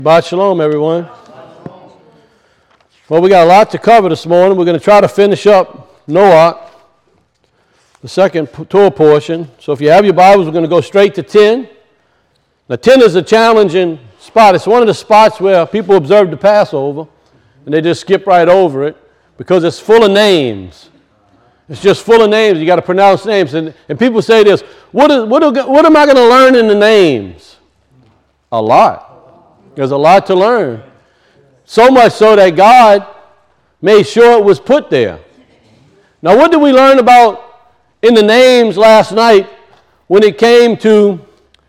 Shabbat shalom, everyone. Well, we got a lot to cover this morning. We're going to try to finish up Noah, the second Torah portion. So if you have your Bibles, we're going to go straight to 10. Now, 10 is a challenging spot. It's one of the spots where people observe the Passover, and they just skip right over it because it's full of names. It's just full of names. You got to pronounce names. And people say this, what am I going to learn in the names? A lot. There's a lot to learn. So much so that God made sure it was put there. Now, what did we learn about in the names last night when it came to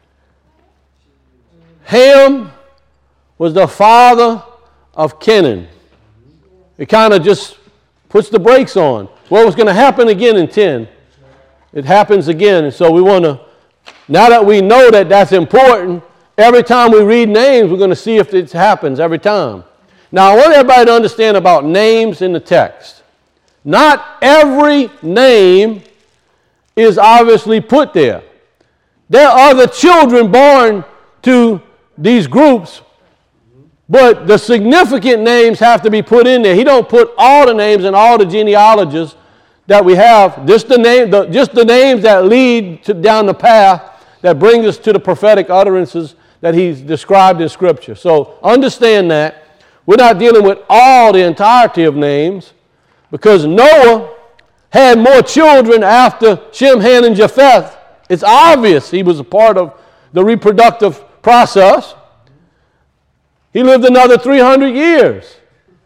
Ham was the father of Kenan? It kind of just puts the brakes on. What was going to happen again in 10? It happens again. And so we want to, now that we know that that's important, every time we read names, we're going to see if it happens every time. Now, I want everybody to understand about names in the text. Not every name is obviously put there. There are the children born to these groups, but the significant names have to be put in there. He don't put all the names in all the genealogies that we have. Just the names that lead down the path that brings us to the prophetic utterances that he's described in Scripture. So understand that. We're not dealing with all the entirety of names because Noah had more children after Shem, Ham, and Japheth. It's obvious he was a part of the reproductive process. He lived another 300 years.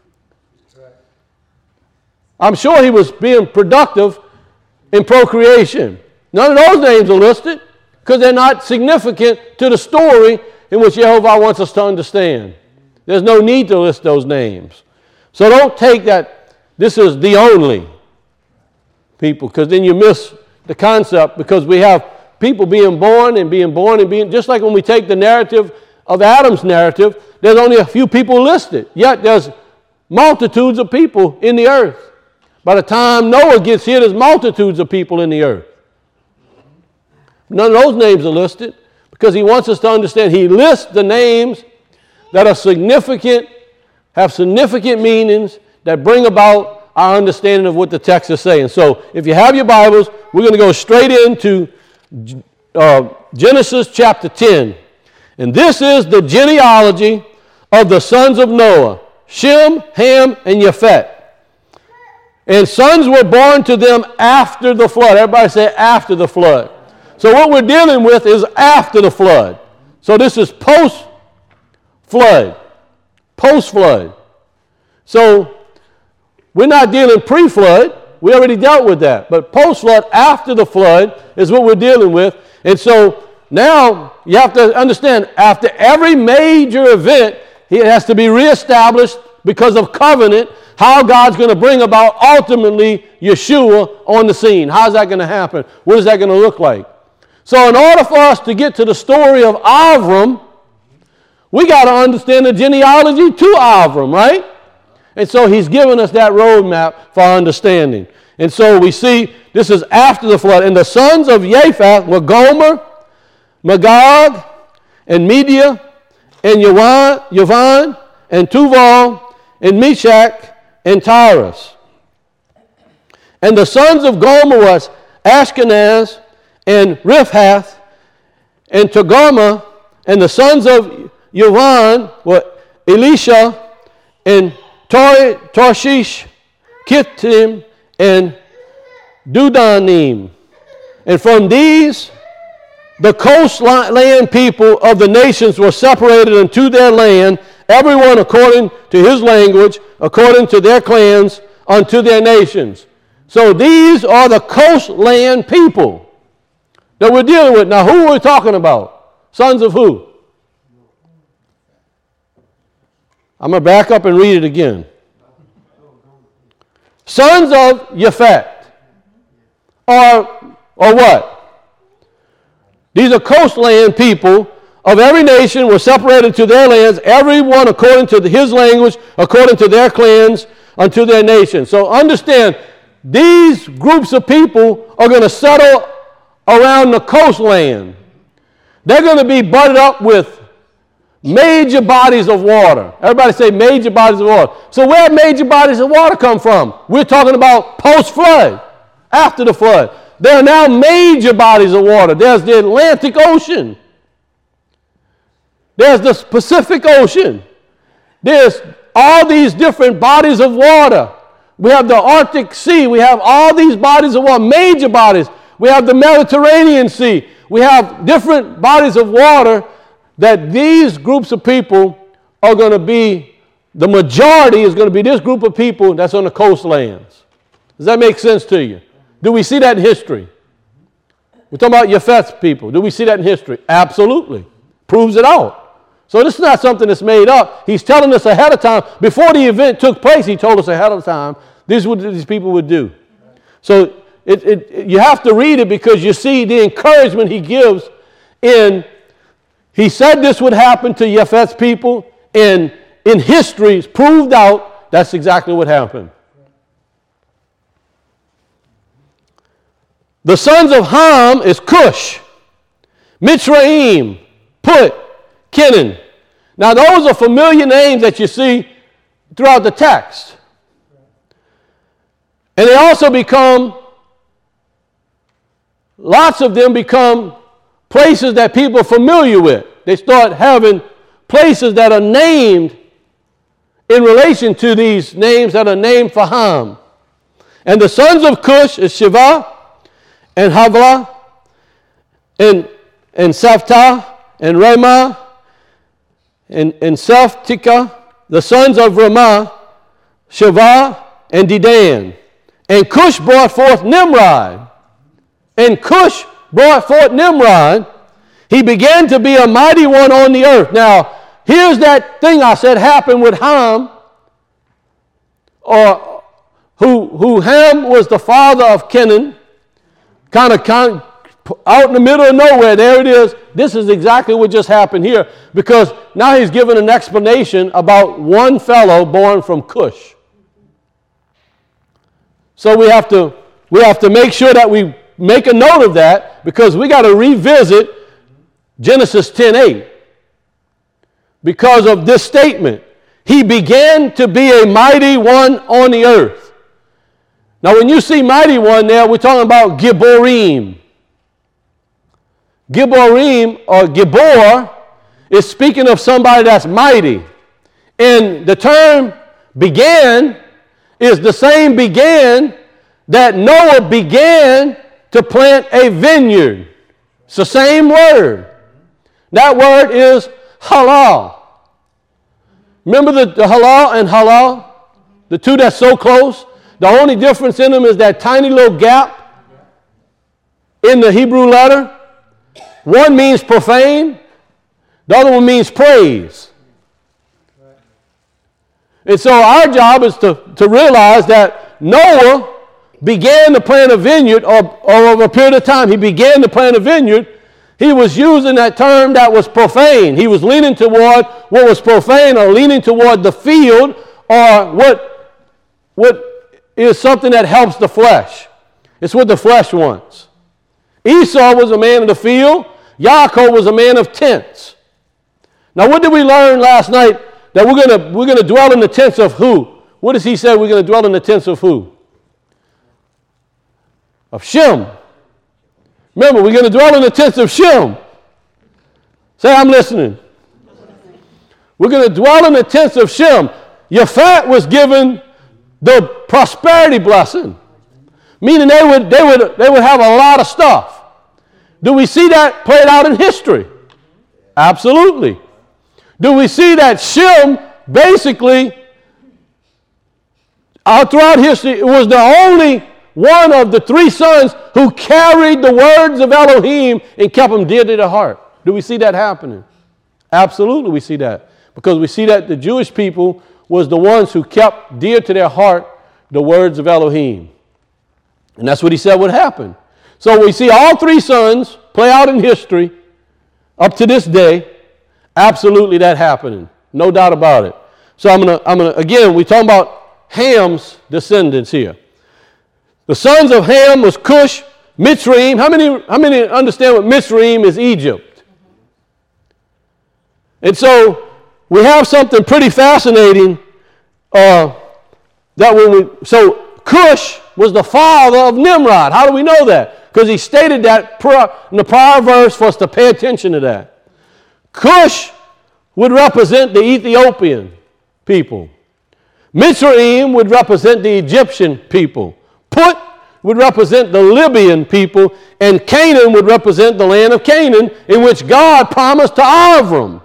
I'm sure he was being productive in procreation. None of those names are listed because they're not significant to the story in which Jehovah wants us to understand. There's no need to list those names. So don't take that this is the only people, because then you miss the concept, because we have people being born, just like when we take the narrative of Adam's narrative, there's only a few people listed, yet there's multitudes of people in the earth. By the time Noah gets here, there's multitudes of people in the earth. None of those names are listed because he wants us to understand. He lists the names that are significant, have significant meanings that bring about our understanding of what the text is saying. So if you have your Bibles, we're going to go straight into Genesis chapter 10. And this is the genealogy of the sons of Noah, Shem, Ham, and Japheth. And sons were born to them after the flood. Everybody say after the flood. So what we're dealing with is after the flood. So this is post-flood. Post-flood. So we're not dealing pre-flood. We already dealt with that. But post-flood, after the flood, is what we're dealing with. And so now you have to understand, after every major event, it has to be reestablished because of covenant, how God's going to bring about ultimately Yeshua on the scene. How's that going to happen? What is that going to look like? So in order for us to get to the story of Avram, we got to understand the genealogy to Avram, right? And so he's given us that roadmap for our understanding. And so we see this is after the flood. And the sons of Japheth were Gomer, Magog, and Media, and Yavan, and Tuval, and Meshach, and Tyrus. And the sons of Gomer was Ashkenaz, and Riphath, and Togarmah, and the sons of Yavan were Elisha, and Tarshish, Kittim, and Dudanim. And from these, the coastland people of the nations were separated unto their land, everyone according to his language, according to their clans, unto their nations. So these are the coastland people that we're dealing with. Now, who are we talking about? Sons of who? I'm going to back up and read it again. Sons of Japheth. Or what? These are coastland people of every nation were separated to their lands, everyone according to his language, according to their clans, unto their nation. So understand, these groups of people are going to settle around the coastland. They're going to be butted up with major bodies of water. Everybody say major bodies of water. So where major bodies of water come from? We're talking about post-flood, after the flood. There are now major bodies of water. There's the Atlantic Ocean. There's the Pacific Ocean. There's all these different bodies of water. We have the Arctic Sea. We have all these bodies of water, major bodies. We have the Mediterranean Sea. We have different bodies of water that these groups of people are going to be, the majority is going to be this group of people that's on the coastlands. Does that make sense to you? Do we see that in history? We're talking about Japheth's people. Do we see that in history? Absolutely. Proves it out. So this is not something that's made up. He's telling us ahead of time. Before the event took place, he told us ahead of time, this is what these people would do. So you have to read it because you see the encouragement he gives in, he said this would happen to Japheth's people, and in history, it's proved out that's exactly what happened. The sons of Ham is Cush, Mitzrayim, Put, Canaan. Now those are familiar names that you see throughout the text. And they also become, lots of them become places that people are familiar with. They start having places that are named in relation to these names that are named for Ham. And the sons of Cush is Shiva and Havilah and Saphtah and Ramah and Sephtikah. The sons of Ramah, Shiva and Dedan. And Cush brought forth Nimrod. And Cush brought forth Nimrod. He began to be a mighty one on the earth. Now, here's that thing I said happened with Ham, or who Ham was the father of Canaan, kind of out in the middle of nowhere. There it is. This is exactly what just happened here, because now he's given an explanation about one fellow born from Cush. So we have to make sure that we make a note of that, because we got to revisit Genesis 10:8 because of this statement. He began to be a mighty one on the earth. Now when you see mighty one there, we're talking about Gibborim. Gibborim, or Gibbor, is speaking of somebody that's mighty. And the term began is the same began that Noah began to plant a vineyard. It's the same word. That word is halal. Remember the halal and halal? The two that's so close? The only difference in them is that tiny little gap in the Hebrew letter. One means profane. The other one means praise. And so our job is to realize that Noah began to plant a vineyard, or over a period of time, he began to plant a vineyard. He was using that term that was profane. He was leaning toward what was profane, or leaning toward the field, or what is something that helps the flesh. It's what the flesh wants. Esau was a man of the field. Yaakov was a man of tents. Now, what did we learn last night? That we're gonna dwell in the tents of who? What does he say we're going to dwell in the tents of who? Of Shem. Remember, we're going to dwell in the tents of Shem. Say, I'm listening. We're going to dwell in the tents of Shem. Japheth was given the prosperity blessing, meaning they would have a lot of stuff. Do we see that played out in history? Absolutely. Do we see that Shem basically, throughout history, was the only one of the three sons who carried the words of Elohim and kept them dear to their heart? Do we see that happening? Absolutely, we see that. Because we see that the Jewish people was the ones who kept dear to their heart the words of Elohim. And that's what he said would happen. So we see all three sons play out in history up to this day. Absolutely that happening. No doubt about it. So I'm gonna again, we're talking about Ham's descendants here. The sons of Ham was Cush, Mitzrayim. How many understand what Mitzrayim is? Egypt. And so we have something pretty fascinating. So Cush was the father of Nimrod. How do we know that? Because he stated that in the prior verse for us to pay attention to that. Cush would represent the Ethiopian people. Mitzrayim would represent the Egyptian people. Put would represent the Libyan people. And Canaan would represent the land of Canaan, in which God promised to Avram.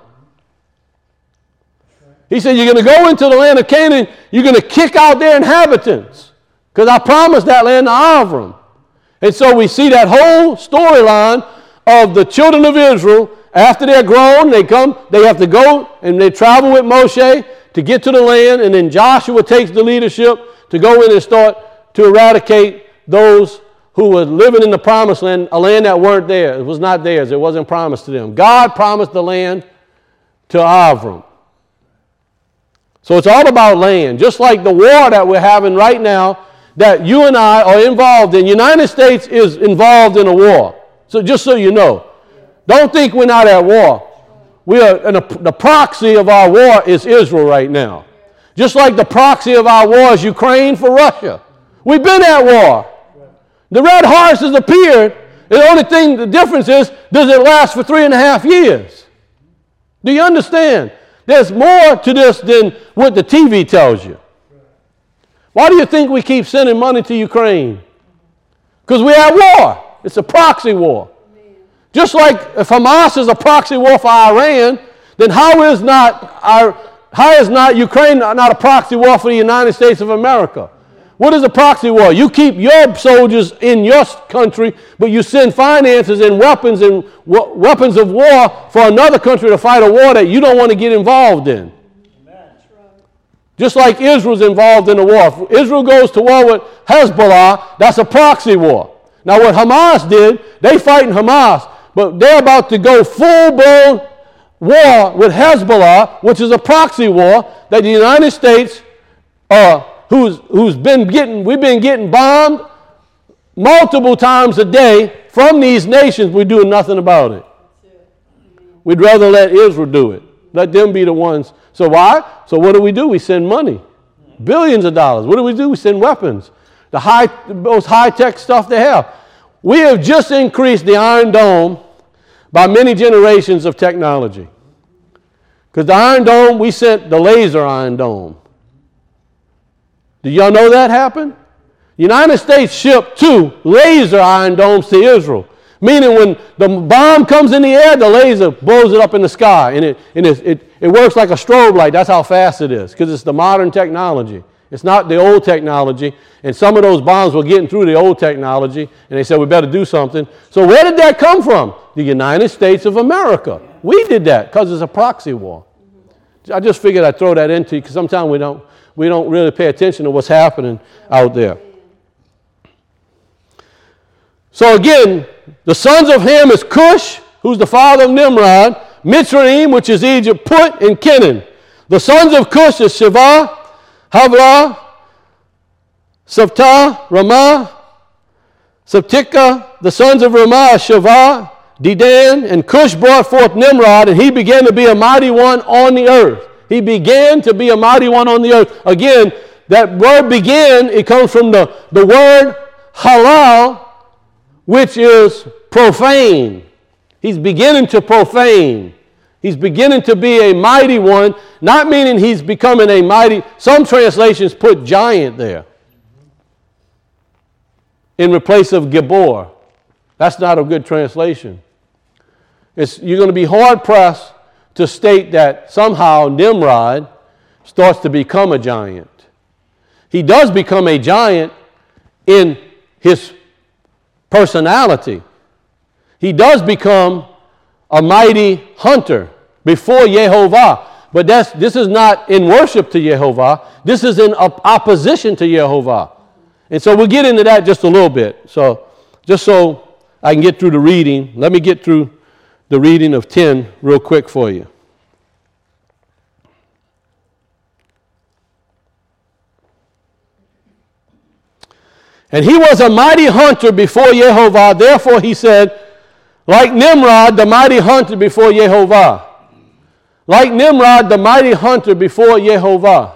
He said, you're going to go into the land of Canaan, you're going to kick out their inhabitants, because I promised that land to Avram. And so we see that whole storyline of the children of Israel. After they're grown, they have to go and they travel with Moshe to get to the land, and then Joshua takes the leadership to go in and start to eradicate those who were living in the promised land, a land that weren't theirs. It was not theirs. It wasn't promised to them. God promised the land to Avram. So it's all about land. Just like the war that we're having right now that you and I are involved in. The United States is involved in a war. So just so you know. Don't think we're not at war. We are, and the proxy of our war is Israel right now. Just like the proxy of our war is Ukraine for Russia. We've been at war. The red horse has appeared. The only thing, the difference is, does it last for 3.5 years? Do you understand? There's more to this than what the TV tells you. Why do you think we keep sending money to Ukraine? Because we're at war. It's a proxy war. Just like if Hamas is a proxy war for Iran, then how is not Ukraine not a proxy war for the United States of America? What is a proxy war? You keep your soldiers in your country, but you send finances and weapons of war for another country to fight a war that you don't want to get involved in. Amen. Just like Israel's involved in a war. If Israel goes to war with Hezbollah, that's a proxy war. Now what Hamas did, they fighting Hamas, but they're about to go full-blown war with Hezbollah, which is a proxy war that the United States, we've been getting bombed multiple times a day from these nations. We're doing nothing about it. We'd rather let Israel do it. Let them be the ones. So why? So what do? We send money. Billions of dollars. What do? We send weapons. The most high-tech stuff they have. We have just increased the Iron Dome by many generations of technology. Because the Iron Dome, we sent the laser Iron Dome. Do y'all know that happened? The United States shipped 2 laser Iron Domes to Israel. Meaning when the bomb comes in the air, the laser blows it up in the sky. And it works like a strobe light. That's how fast it is. Because it's the modern technology. It's not the old technology. And some of those bombs were getting through the old technology. And they said, we better do something. So where did that come from? The United States of America. We did that because it's a proxy war. I just figured I'd throw that into you because sometimes we don't really pay attention to what's happening out there. So again, the sons of Ham is Cush, who's the father of Nimrod, Mitzrayim, which is Egypt, Put, and Canaan. The sons of Cush is Sheva, Havlah, Sabta, Ramah, Sabtika. The sons of Ramah are Sheva, Dedan, and Cush brought forth Nimrod, and he began to be a mighty one on the earth. He began to be a mighty one on the earth. Again, that word began, it comes from the word halal, which is profane. He's beginning to profane. He's beginning to be a mighty one, not meaning he's becoming a mighty. Some translations put giant there in place of Gibor. That's not a good translation. You're going to be hard-pressed to state that somehow Nimrod starts to become a giant. He does become a giant in his personality. He does become a mighty hunter before Yehovah. But this is not in worship to Yehovah. This is in opposition to Yehovah. And so we'll get into that just a little bit. So just so I can get through the reading, let me get through the reading of 10 real quick for you. And he was a mighty hunter before Yehovah. Therefore he said, like Nimrod, the mighty hunter before Yehovah. like Nimrod, the mighty hunter before Jehovah.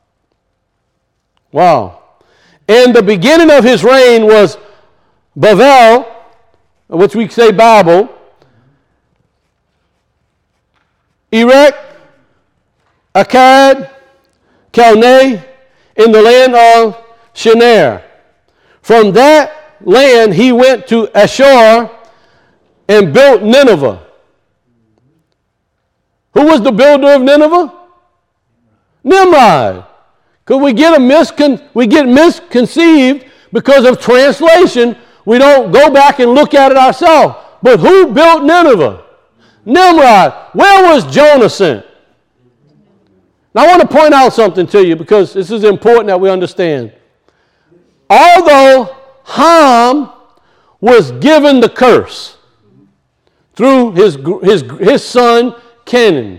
Wow. And the beginning of his reign was Babel, which we say Babel, Erech, Akkad, Calneh, in the land of Shinar. From that land he went to Ashur and built Nineveh. Who was the builder of Nineveh? Nimrod. Because we get misconceived because of translation. We don't go back and look at it ourselves. But who built Nineveh? Nimrod. Where was Jonah sent? Now I want to point out something to you because this is important that we understand. Although Ham was given the curse through his son Canaan,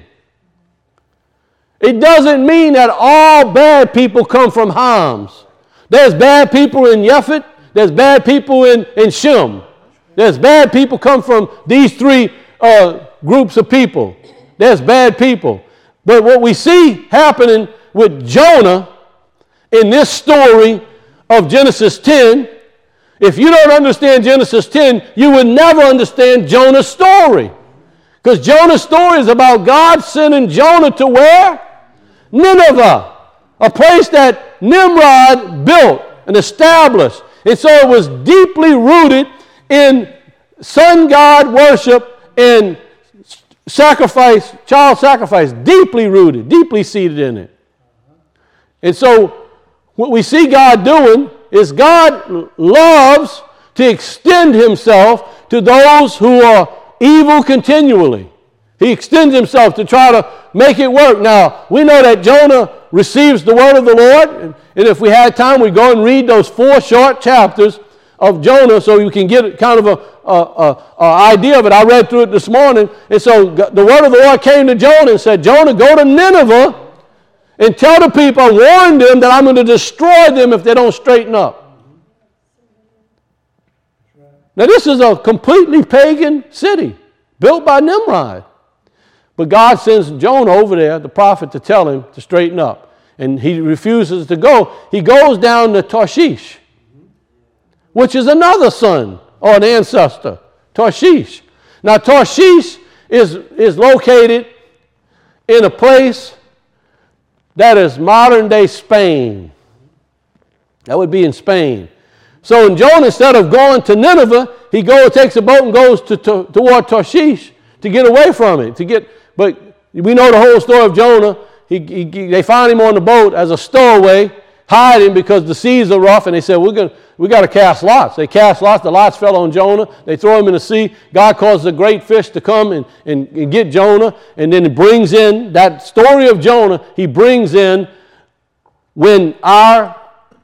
it doesn't mean that all bad people come from Ham's. There's bad people in Yefet. There's bad people in Shem. There's bad people come from these three groups of people. There's bad people. But what we see happening with Jonah in this story of Genesis 10, if you don't understand Genesis 10, you would never understand Jonah's story. Because Jonah's story is about God sending Jonah to where? Nineveh, a place that Nimrod built and established. And so it was deeply rooted in sun god worship and sacrifice, child sacrifice, deeply rooted, deeply seated in it. And so what we see God doing is God loves to extend himself to those who are evil continually. He extends himself to try to make it work. Now, we know that Jonah receives the word of the Lord, and if we had time, we'd go and read those 4 short chapters of Jonah so you can get kind of a idea of it. I read through it this morning, and so the word of the Lord came to Jonah and said, Jonah, go to Nineveh and tell the people, warn them that I'm going to destroy them if they don't straighten up. Now, this is a completely pagan city built by Nimrod. But God sends Jonah over there, the prophet, to tell him to straighten up. And he refuses to go. He goes down to Tarshish, which is another son or an ancestor, Tarshish. Now, Tarshish is located in a place that is modern-day Spain. That would be in Spain. So in Jonah, instead of going to Nineveh, he takes a boat and goes toward Tarshish to get away from it. But we know the whole story of Jonah. They find him on the boat as a stowaway, hiding because the seas are rough, and they said, we got to cast lots. They cast lots. The lots fell on Jonah. They throw him in the sea. God causes a great fish to come and get Jonah, and then he brings in that story of Jonah. He brings in when our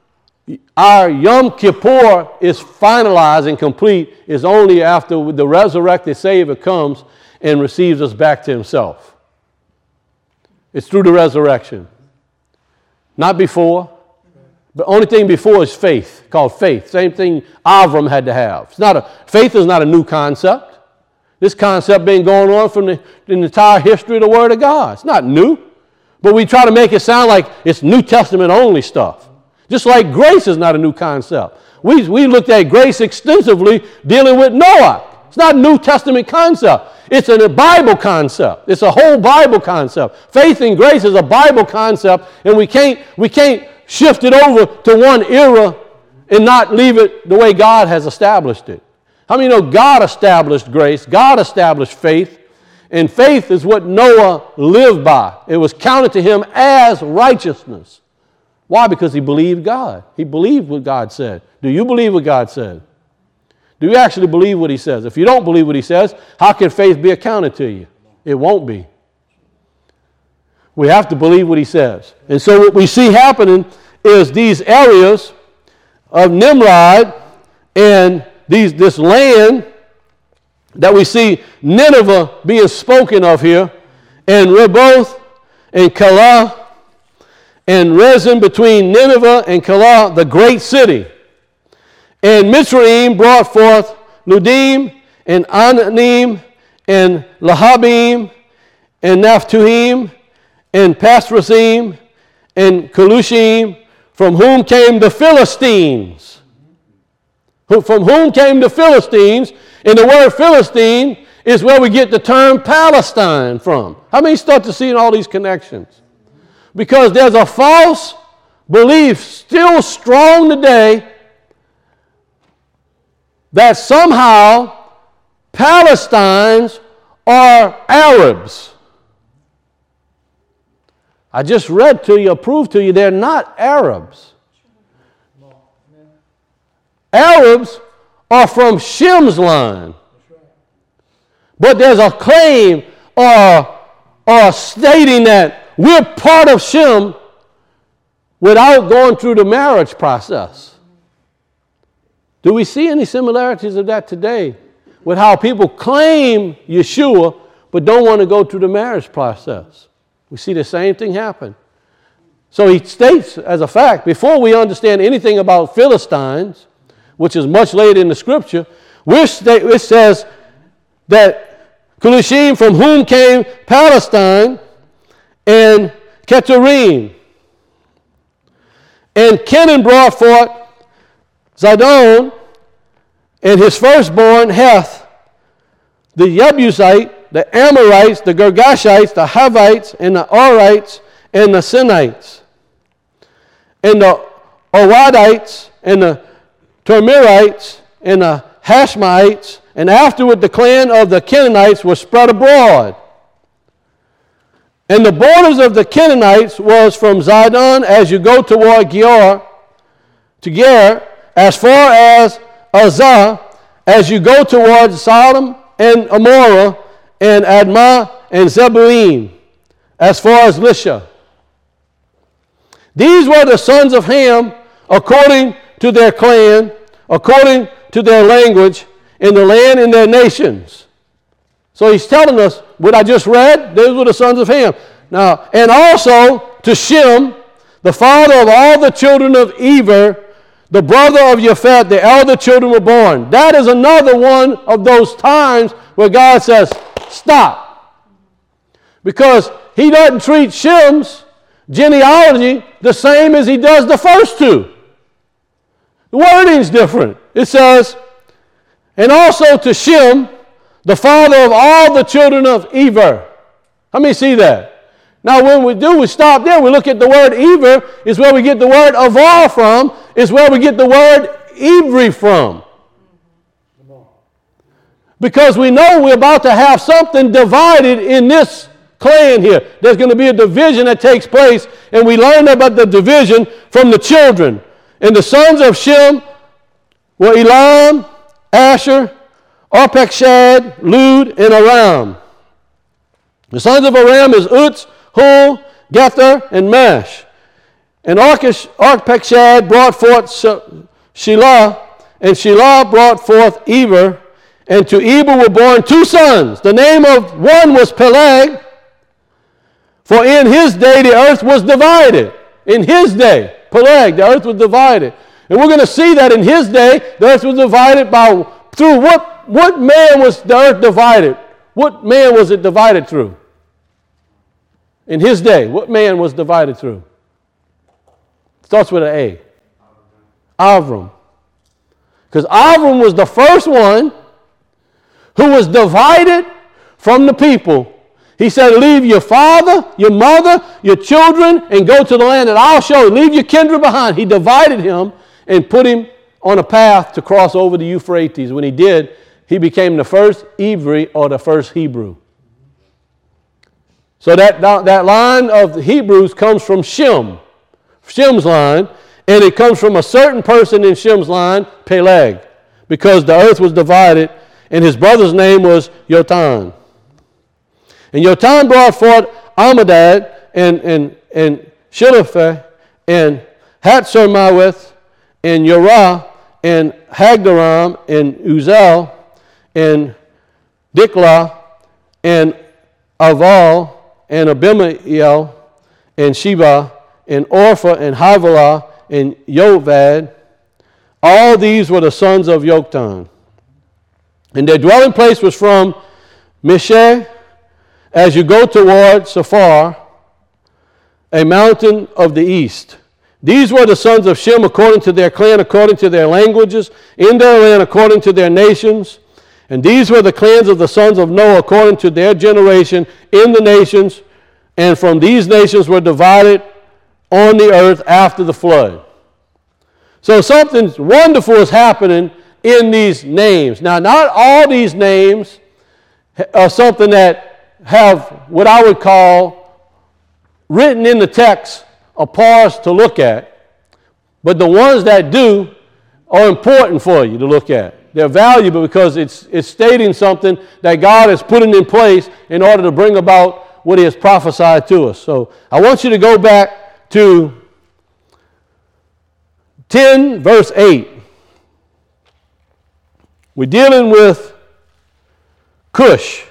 Yom Kippur is finalized and complete is only after the resurrected Savior comes and receives us back to himself. It's through the resurrection. Not before. The only thing before is faith, called faith. Same thing Avram had to have. Faith is not a new concept. This concept been going on from the entire history of the Word of God. It's not new. But we try to make it sound like it's New Testament only stuff. Just like grace is not a new concept. We looked at grace extensively dealing with Noah. It's not a New Testament concept. It's a Bible concept. It's a whole Bible concept. Faith and grace is a Bible concept, and we can't shift it over to one era and not leave it the way God has established it. How many know God established grace? God established faith, and faith is what Noah lived by. It was counted to him as righteousness. Why? Because he believed God. He believed what God said. Do you believe what God said? Do you actually believe what he says? If you don't believe what he says, how can faith be accounted to you? It won't be. We have to believe what he says. And so what we see happening is these areas of Nimrod and this land that we see Nineveh being spoken of here, and Rehoboth and Calah, and Rezin between Nineveh and Calah, the great city. And Mitzrayim brought forth Ludim and Ananim and Lahabim and Naphtuhim, and Pasrasim, and Kelushim, from whom came the Philistines. From whom came the Philistines? And the word Philistine is where we get the term Palestine from. How many start to see all these connections? Because there's a false belief still strong today that somehow Palestinians are Arabs. I just read to you, proved to you, they're not Arabs. Arabs are from Shem's line. But there's a claim or stating that we're part of Shem without going through the marriage process. Do we see any similarities of that today with how people claim Yeshua but don't want to go through the marriage process? We see the same thing happen. So he states as a fact, before we understand anything about Philistines, which is much later in the scripture, it says that Kelushim, from whom came Palestine, and Keturim. And Kenan brought forth Zidon, and his firstborn Heth, the Jebusite, the Amorites, the Girgashites, the Havites, and the Orites, and the Sinites, and the Owadites, and the Termirites, and the Hashmites, and afterward the clan of the Canaanites was spread abroad. And the borders of the Canaanites was from Zidon as you go toward Gerar, to Ger, as far as Azah, as you go towards Sodom and Amorah, and Admah and Zeboim, as far as Lisha. These were the sons of Ham, according to their clan, according to their language, in the land and their nations. So he's telling us what I just read, those were the sons of Ham. Now, and also to Shem, the father of all the children of Eber, the brother of Japhet, the elder children were born. That is another one of those times where God says, stop. Because he doesn't treat Shem's genealogy the same as he does the first two. The wording's different. It says, and also to Shem, the father of all the children of Eber. How many see that? Now when we stop there, we look at the word Eber, is where we get the word Avar from, is where we get the word Ivri from. Because we know we're about to have something divided in this clan here. There's going to be a division that takes place, and we learn about the division from the children. And the sons of Shem were Elam, Asher, Arpachshad, Lud, and Aram. The sons of Aram is Uz, Hul, Gether, and Mash. And Arpachshad brought forth Shelah, and Shelah brought forth Eber, and to Eber were born two sons. The name of one was Peleg, for in his day the earth was divided. In his day, Peleg, the earth was divided. And we're going to see that in his day, the earth was divided through what man was the earth divided? What man was it divided through? In his day, what man was divided through? Starts with an A. Avram. Because Avram was the first one who was divided from the people. He said, leave your father, your mother, your children, and go to the land that I'll show you. Leave your kindred behind. He divided him and put him on a path to cross over the Euphrates. When he did, he became the first Ivri, or the first Hebrew. So that line of the Hebrews comes from Shem's line, and it comes from a certain person in Shem's line, Peleg, because the earth was divided, and his brother's name was Yotam. And Yotam brought forth Amadad, and Shilopheh, and Hatzermaweth, and Yorah, and Hagdaram, and Uzel, and Diklah, and Aval, and Abimael, and Sheba, and Orpha, and Havilah, and Yovad. All these were the sons of Yoktan. And their dwelling place was from Mishah, as you go toward Sephar, a mountain of the east. These were the sons of Shem according to their clan, according to their languages, in their land according to their nations. And these were the clans of the sons of Noah according to their generation in the nations. And from these nations were divided on the earth after the flood. So something wonderful is happening in these names. Now, not all these names are something that have what I would call written in the text a pause to look at, but the ones that do are important for you to look at. They're valuable because it's stating something that God is putting in place in order to bring about what He has prophesied to us. So I want you to go back to 10 verse 8. We're dealing with Cush.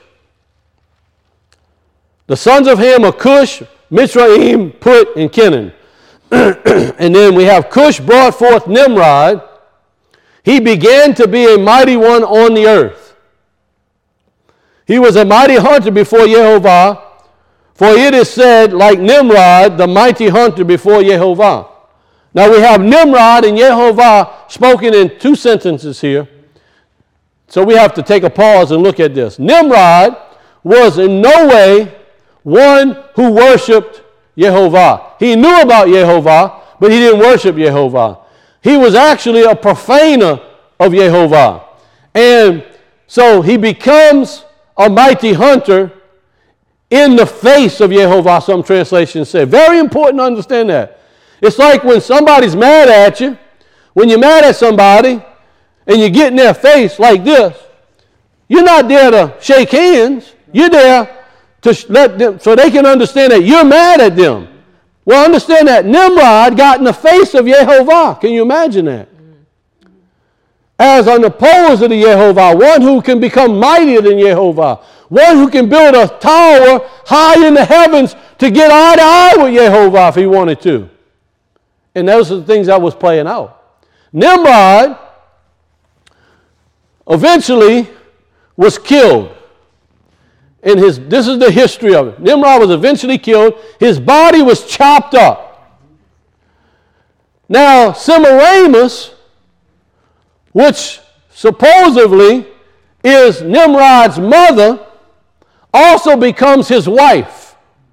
The sons of Ham are Cush, Mizraim, Put, and Canaan. And then we have Cush brought forth Nimrod. He began to be a mighty one on the earth. He was a mighty hunter before Jehovah, for it is said, like Nimrod, the mighty hunter before Jehovah. Now we have Nimrod and Jehovah spoken in two sentences here. So we have to take a pause and look at this. Nimrod was in no way one who worshiped Jehovah. He knew about Jehovah, but he didn't worship Jehovah. He was actually a profaner of Jehovah. And so he becomes a mighty hunter in the face of Jehovah, some translations say. Very important to understand that. It's like when somebody's mad at you, when you're mad at somebody and you get in their face like this, you're not there to shake hands. You're there to let them, so they can understand that you're mad at them. Well, understand that Nimrod got in the face of Jehovah. Can you imagine that? As an opposer to Jehovah, one who can become mightier than Jehovah, one who can build a tower high in the heavens to get eye to eye with Jehovah if he wanted to. And those are the things that was playing out. Nimrod eventually was killed. And this is the history of it. Nimrod was eventually killed. His body was chopped up. Now, Semiramis, which supposedly is Nimrod's mother, also becomes his wife.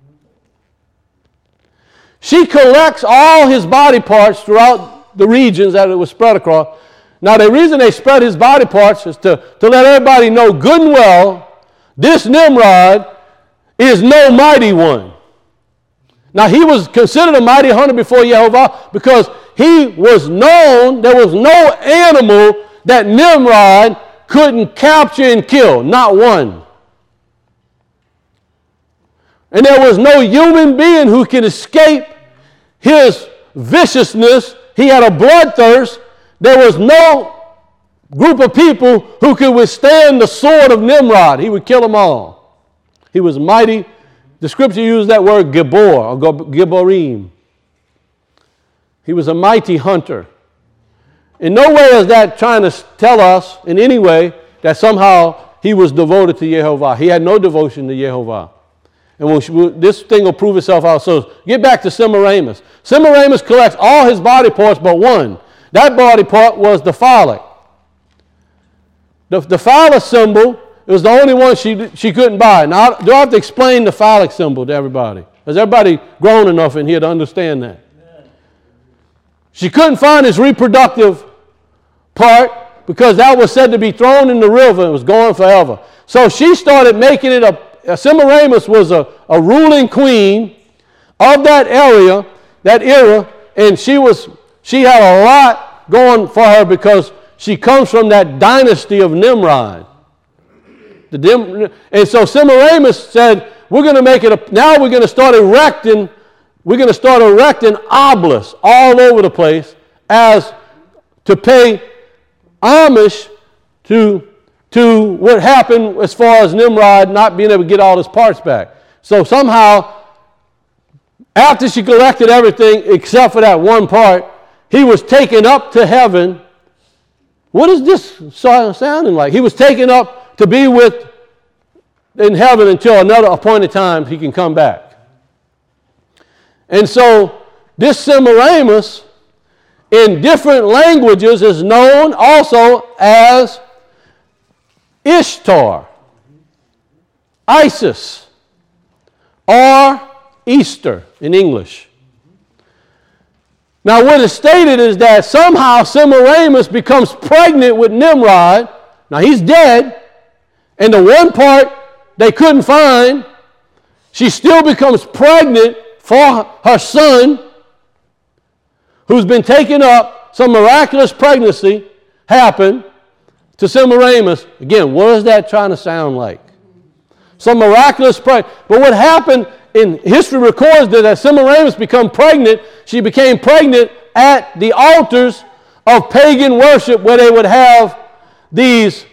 She collects all his body parts throughout the regions that it was spread across. Now, the reason they spread his body parts is to let everybody know good and well this Nimrod is no mighty one. Now, he was considered a mighty hunter before Jehovah because he was known, there was no animal that Nimrod couldn't capture and kill, not one. And there was no human being who could escape his viciousness. He had a bloodthirst. There was no group of people who could withstand the sword of Nimrod. He would kill them all. He was mighty. The scripture used that word Gibor or Giborim. He was a mighty hunter. In no way is that trying to tell us in any way that somehow he was devoted to Jehovah. He had no devotion to Jehovah. And this thing will prove itself out. So get back to Semiramis. Semiramis collects all his body parts but one. That body part was the phallic. The phallic symbol was the only one she couldn't buy. Now, do I have to explain the phallic symbol to everybody? Is everybody grown enough in here to understand that? Amen. She couldn't find his reproductive part because that was said to be thrown in the river and was gone forever. So she started making it Semiramis was a ruling queen of that area, that era, and she had a lot going for her because she comes from that dynasty of Nimrod. And so Semiramis said, we're going to make it now we're going to start erecting obelisks all over the place as to pay homage to what happened as far as Nimrod not being able to get all his parts back. So somehow, after she collected everything except for that one part, he was taken up to heaven. What is this sounding like? He was taken up to be with in heaven until another appointed time he can come back. And so this Semiramis in different languages is known also as Ishtar, Isis, or Easter in English. Now what is stated is that somehow Semiramis becomes pregnant with Nimrod. Now he's dead, and the one part they couldn't find, she still becomes pregnant for her son, who's been taken up. Some miraculous pregnancy happened to Semiramis. Again, what is that trying to sound like? Some miraculous pregnancy. But what happened in history records that as Semiramis became pregnant, she became pregnant at the altars of pagan worship where they would have these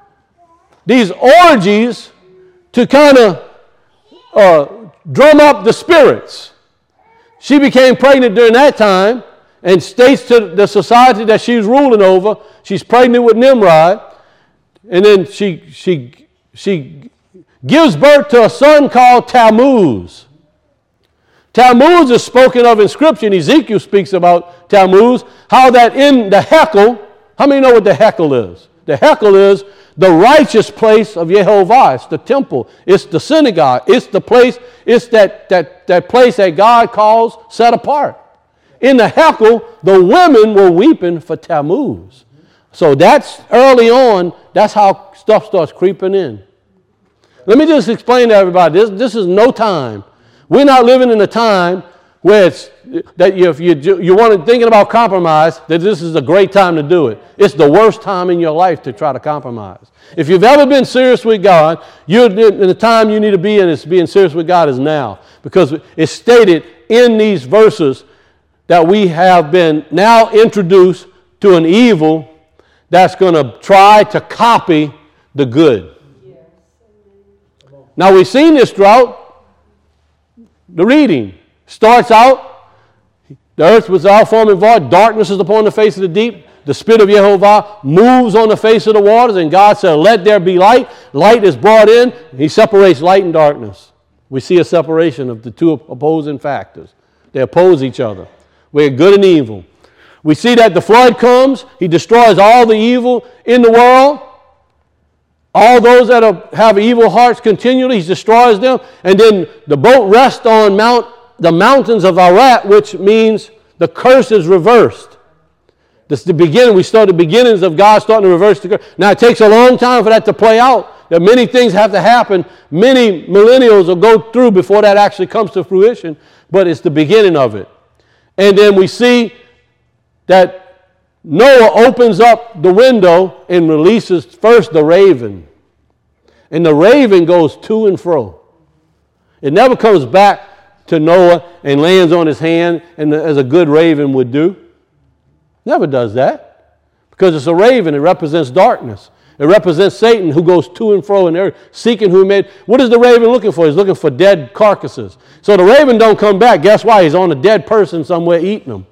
orgies to kind of drum up the spirits. She became pregnant during that time and states to the society that she's ruling over, she's pregnant with Nimrod, and then she gives birth to a son called Tammuz. Tammuz is spoken of in Scripture, and Ezekiel speaks about Tammuz, how that in the Hekel, how many know what the Hekel is? The Hekel is the righteous place of Yehovah. It's the temple. It's the synagogue. It's the place, it's that place that God calls set apart. In the Hekel, the women were weeping for Tammuz. So that's early on, that's how stuff starts creeping in. Let me just explain to everybody, this is no time. We're not living in a time where it's that if you want to thinking about compromise, that this is a great time to do it. It's the worst time in your life to try to compromise. If you've ever been serious with God, in the time you need to be in is being serious with God is now. Because it's stated in these verses that we have been now introduced to an evil that's going to try to copy the good. Now we've seen this throughout the reading. Starts out, the earth was all formed and void, darkness is upon the face of the deep, the Spirit of Yehovah moves on the face of the waters, and God said, let there be light. Light is brought in, he separates light and darkness. We see a separation of the two opposing factors. They oppose each other. We're good and evil. We see that the flood comes, he destroys all the evil in the world. All those that have evil hearts continually, he destroys them. And then the boat rests on the mountains of Ararat, which means the curse is reversed. This is the beginning. We start the beginnings of God starting to reverse the curse. Now it takes a long time for that to play out. That many things have to happen. Many millennials will go through before that actually comes to fruition. But it's the beginning of it. And then we see that Noah opens up the window and releases first the raven. And the raven goes to and fro. It never comes back to Noah and lands on his hand and as a good raven would do. Never does that. Because it's a raven. It represents darkness. It represents Satan who goes to and fro in the earth, seeking who made. What is the raven looking for? He's looking for dead carcasses. So the raven don't come back. Guess why? He's on a dead person somewhere eating them.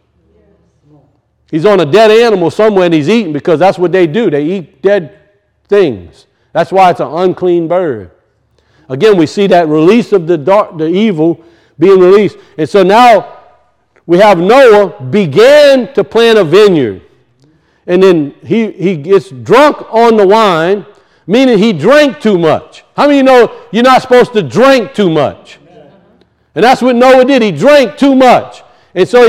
He's on a dead animal somewhere and he's eating because that's what they do. They eat dead things. That's why it's an unclean bird. Again, we see that release of the evil being released. And so now we have Noah began to plant a vineyard. And then he gets drunk on the wine, meaning he drank too much. How many of you know you're not supposed to drink too much? And that's what Noah did. He drank too much. And so he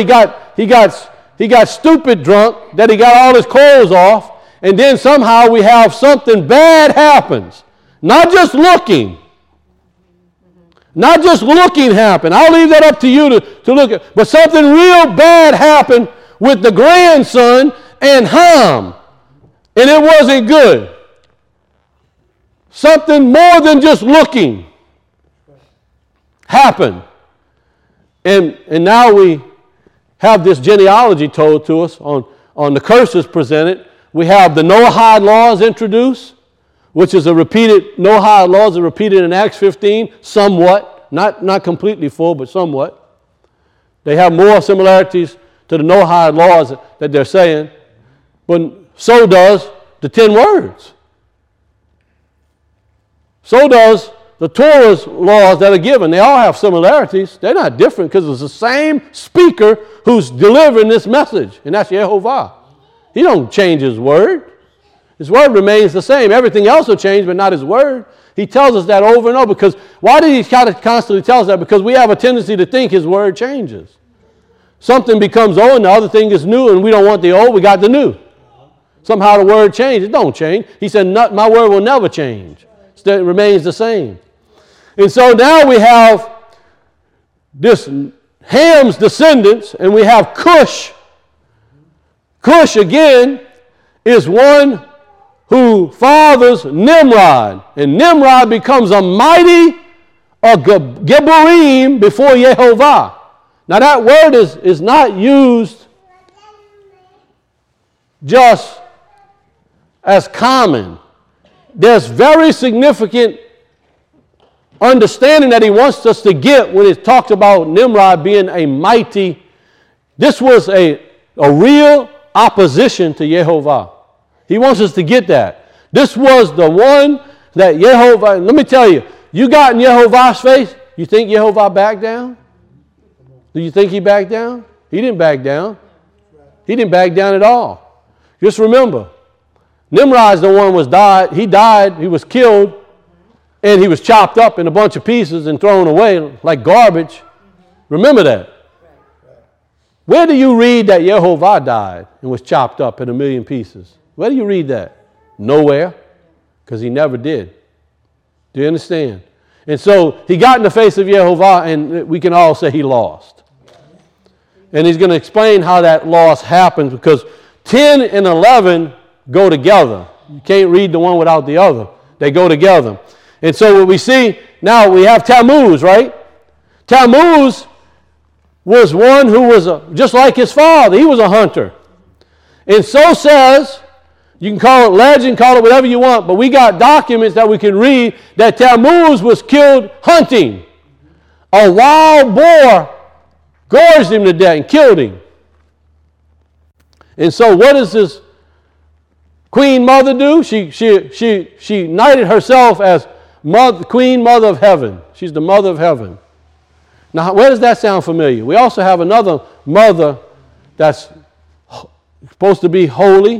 got stupid drunk, that he got all his clothes off, and then somehow we have something bad happens. Not just looking. Not just looking happened. I'll leave that up to you to look at. But something real bad happened with the grandson and Ham. And it wasn't good. Something more than just looking happened. And now we have this genealogy told to us on the curses presented. We have the Noahide laws introduced, which is Noahide laws are repeated in Acts 15, somewhat, not completely full, but somewhat. They have more similarities to the Noahide laws that they're saying, but so does the 10 words. So does the Torah's laws that are given, they all have similarities. They're not different because it's the same speaker who's delivering this message, and that's Yehovah. He don't change his word. His word remains the same. Everything else will change, but not his word. He tells us that over and over. Because why did he constantly tell us that? Because we have a tendency to think his word changes. Something becomes old and the other thing is new, and we don't want the old, we got the new. Somehow the word changed. It don't change. He said, my word will never change. It remains the same. And so now we have this Ham's descendants, and we have Cush. Cush, again, is one who fathers Nimrod. And Nimrod becomes a mighty Geburim before Yehovah. Now that word is not used just as common. There's very significant understanding that he wants us to get when it talks about Nimrod being a mighty. This was a real opposition to Yehovah. He wants us to get that. This was the one that Yehovah, let me tell you, you got in Yehovah's face, you think Yehovah backed down? Do you think he backed down? He didn't back down. He didn't back down at all. Just remember, Nimrod's the one was died. He died, he was killed, and he was chopped up in a bunch of pieces and thrown away like garbage. Remember that. Where do you read that Yehovah died and was chopped up in 1,000,000 pieces? Where do you read that? Nowhere, because he never did. Do you understand? And so he got in the face of Yehovah, and we can all say he lost. And he's going to explain how that loss happens, because 10 and 11 go together. You can't read the one without the other. They go together. And so what we see, now we have Tammuz, right? Tammuz was one who was just like his father. He was a hunter. And so says, you can call it legend, call it whatever you want, but we got documents that we can read that Tammuz was killed hunting. A wild boar gorged him to death and killed him. And so what does this Queen Mother do? She knighted herself as Queen Mother of Heaven. She's the Mother of Heaven. Now, where does that sound familiar? We also have another mother that's supposed to be holy.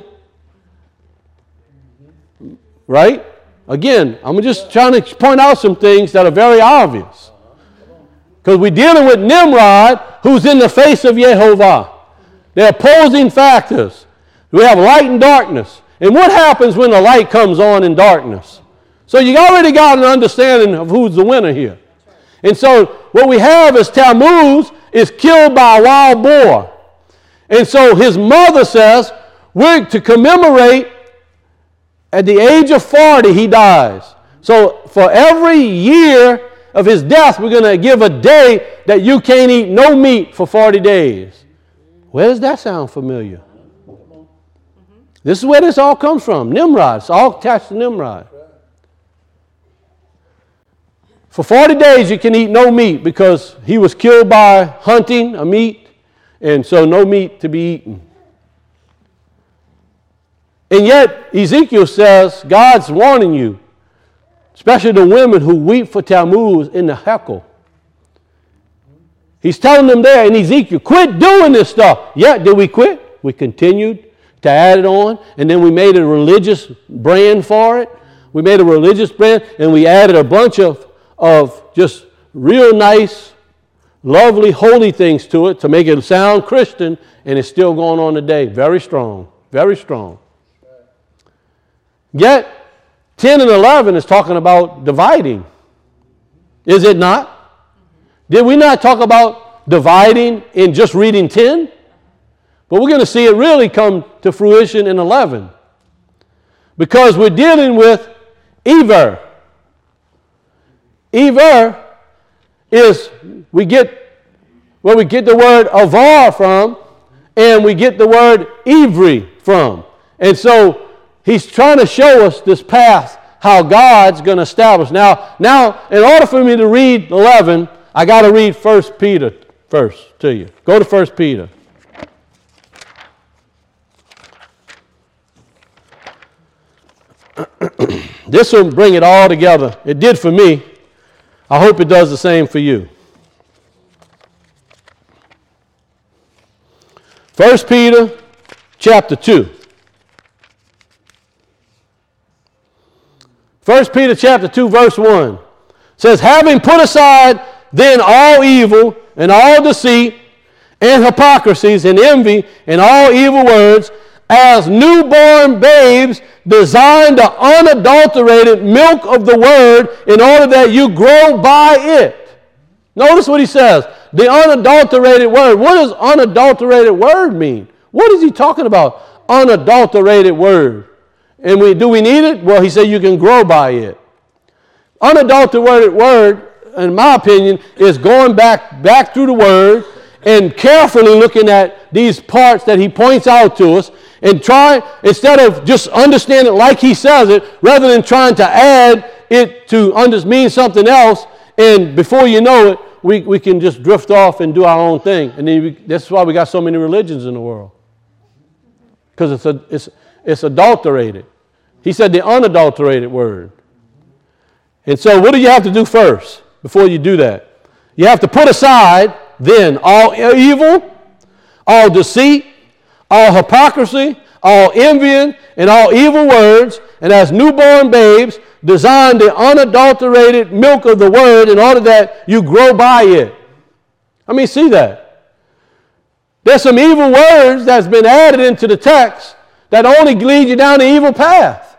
Right? Again, I'm just trying to point out some things that are very obvious. Because we're dealing with Nimrod, who's in the face of Yehovah. They're opposing factors. We have light and darkness. And what happens when the light comes on in darkness? So you already got an understanding of who's the winner here. And so what we have is Tammuz is killed by a wild boar. And so his mother says, we're to commemorate at the age of 40, he dies. So for every year of his death, we're going to give a day that you can't eat no meat for 40 days. Where does that sound familiar? This is where this all comes from. Nimrod. It's all attached to Nimrod. For 40 days you can eat no meat because he was killed by hunting a meat, and so no meat to be eaten. And yet Ezekiel says, God's warning you, especially the women who weep for Tammuz in the Hekel. He's telling them there in Ezekiel, quit doing this stuff. Yet did we quit? We continued to add it on, and then we made a religious brand for it. We made a religious brand, and we added a bunch of just real nice, lovely, holy things to it to make it sound Christian, and it's still going on today. Very strong, very strong. Yet, 10 and 11 is talking about dividing. Is it not? Did we not talk about dividing in just reading 10? But we're going to see it really come to fruition in 11. Because we're dealing with Ever. Ever is, we get the word avar from, and we get the word Ivri from. And so, he's trying to show us this path, how God's going to establish. Now, in order for me to read 11, I got to read 1 Peter first to you. Go to 1 Peter. This will bring it all together. It did for me. I hope it does the same for you. 1 Peter chapter 2. 1 Peter chapter 2 verse 1 says, having put aside then all evil and all deceit and hypocrisies and envy and all evil words, as newborn babes designed the unadulterated milk of the word in order that you grow by it. Notice what he says. The unadulterated word. What does unadulterated word mean? What is he talking about? Unadulterated word. And do we need it? Well, he said you can grow by it. Unadulterated word, in my opinion, is going back through the word and carefully looking at these parts that he points out to us and try, instead of just understanding it like he says it, rather than trying to add it to mean something else, and before you know it, we can just drift off and do our own thing. And then that's why we got so many religions in the world. Because it's adulterated. He said the unadulterated word. And so what do you have to do first before you do that? You have to put aside then all evil, all deceit, all hypocrisy, all envying, and all evil words, and as newborn babes, design the unadulterated milk of the word in order that you grow by it. I mean, see that. There's some evil words that's been added into the text that only lead you down the evil path.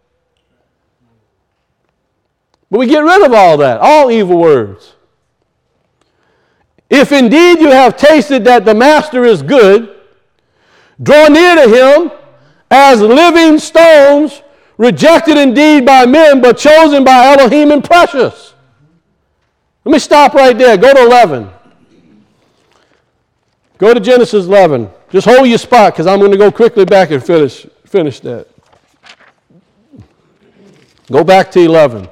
But we get rid of all that, all evil words. If indeed you have tasted that the Master is good, draw near to him as living stones, rejected indeed by men, but chosen by Elohim and precious. Let me stop right there. Go to 11. Go to Genesis 11. Just hold your spot because I'm going to go quickly back and finish that. Go back to 11.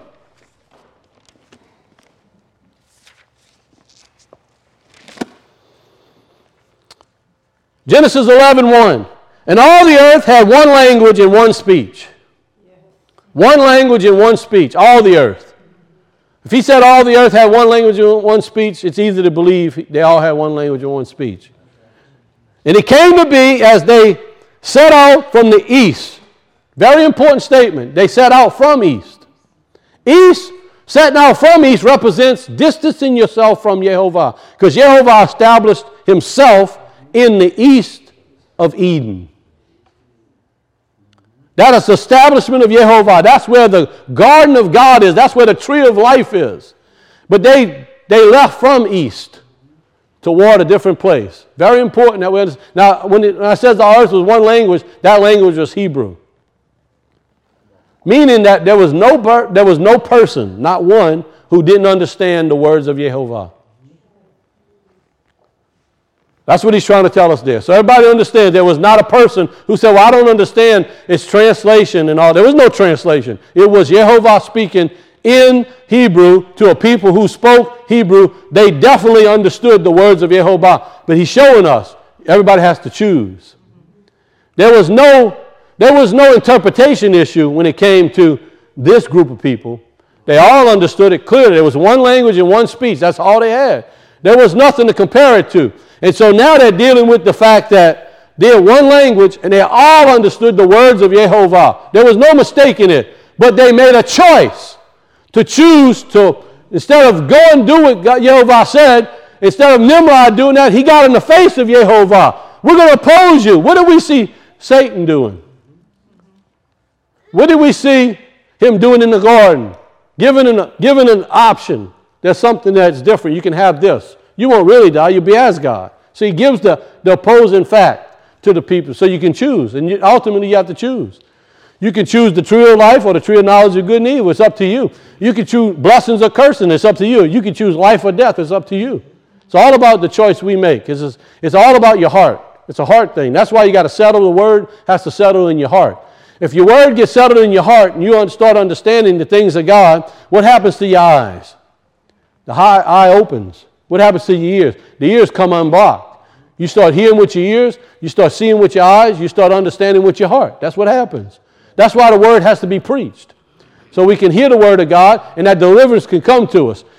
Genesis 11:1. And all the earth had one language and one speech. One language and one speech. All the earth. If he said all the earth had one language and one speech, it's easy to believe they all had one language and one speech. And it came to be as they set out from the east. Very important statement. They set out from east. East, setting out from east represents distancing yourself from Jehovah. Because Jehovah established himself in the east of Eden. That is the establishment of Jehovah. That's where the garden of God is. That's where the tree of life is. But they left from east toward a different place. Very important that we understand. Now, when I said the earth was one language, that language was Hebrew. Meaning that there was no person, not one, who didn't understand the words of Jehovah. That's what he's trying to tell us there. So everybody understands there was not a person who said, well, I don't understand its translation and all. There was no translation. It was Jehovah speaking in Hebrew to a people who spoke Hebrew. They definitely understood the words of Jehovah. But he's showing us everybody has to choose. There was no interpretation issue when it came to this group of people. They all understood it clearly. There was one language and one speech. That's all they had. There was nothing to compare it to. And so now they're dealing with the fact that they're one language and they all understood the words of Jehovah. There was no mistake in it. But they made a choice to choose to, instead of go and do what Jehovah said, instead of Nimrod doing that, he got in the face of Jehovah. We're going to oppose you. What do we see Satan doing? What did we see him doing in the garden? Giving an option. There's something that's different. You can have this. You won't really die. You'll be as God. So he gives the opposing fact to the people so you can choose. And ultimately you have to choose. You can choose the tree of life or the tree of knowledge of good and evil. It's up to you. You can choose blessings or cursing. It's up to you. You can choose life or death. It's up to you. It's all about the choice we make. It's all about your heart. It's a heart thing. That's why you got to settle. The word has to settle in your heart. If your word gets settled in your heart and you start understanding the things of God, what happens to your eyes? The eye opens. What happens to your ears? The ears come unblocked. You start hearing with your ears. You start seeing with your eyes. You start understanding with your heart. That's what happens. That's why the word has to be preached. So we can hear the word of God and that deliverance can come to us.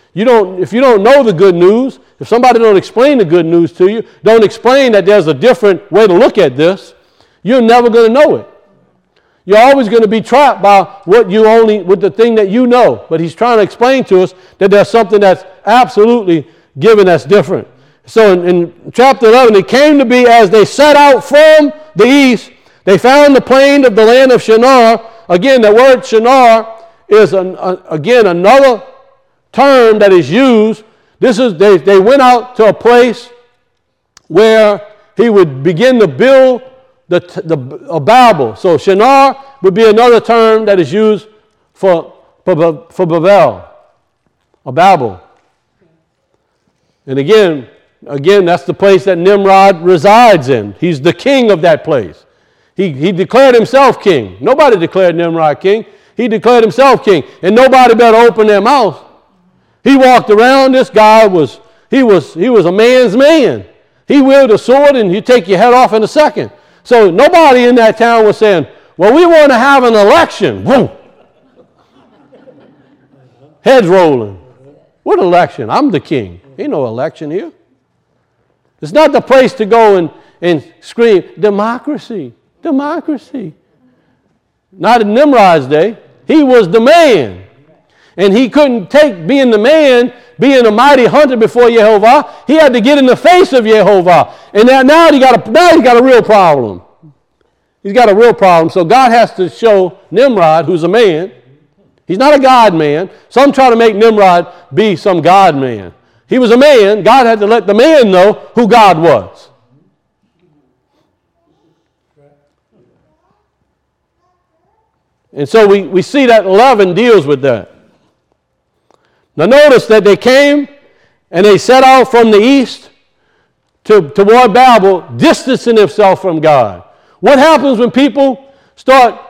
If you don't know the good news, if somebody don't explain the good news to you, don't explain that there's a different way to look at this, you're never going to know it. You're always going to be trapped by with the thing that you know. But he's trying to explain to us that there's something that's absolutely given that's different. So in chapter 11, it came to be as they set out from the east, they found the plain of the land of Shinar. Again, the word Shinar is again another term that is used. They went out to a place where he would begin to build a Babel. So Shinar would be another term that is used for Babel, a Babel. And again, that's the place that Nimrod resides in. He's the king of that place. He declared himself king. Nobody declared Nimrod king. He declared himself king, and nobody better open their mouth. He walked around. This guy was a man's man. He wielded a sword, and he'd take your head off in a second. So nobody in that town was saying, well, we want to have an election. Boom. Heads rolling. What election? I'm the king. Ain't no election here. It's not the place to go and scream, democracy, democracy. Not in Nimrod's day. He was the man. And he couldn't take being the man, being a mighty hunter before Yehovah. He had to get in the face of Yehovah. And now he got a real problem. He's got a real problem. So God has to show Nimrod, who's a man. He's not a God man. Some try to make Nimrod be some God man. He was a man. God had to let the man know who God was. And so we see that 11 deals with that. Now notice that they came and they set out from the east toward Babel, distancing themselves from God. What happens when people start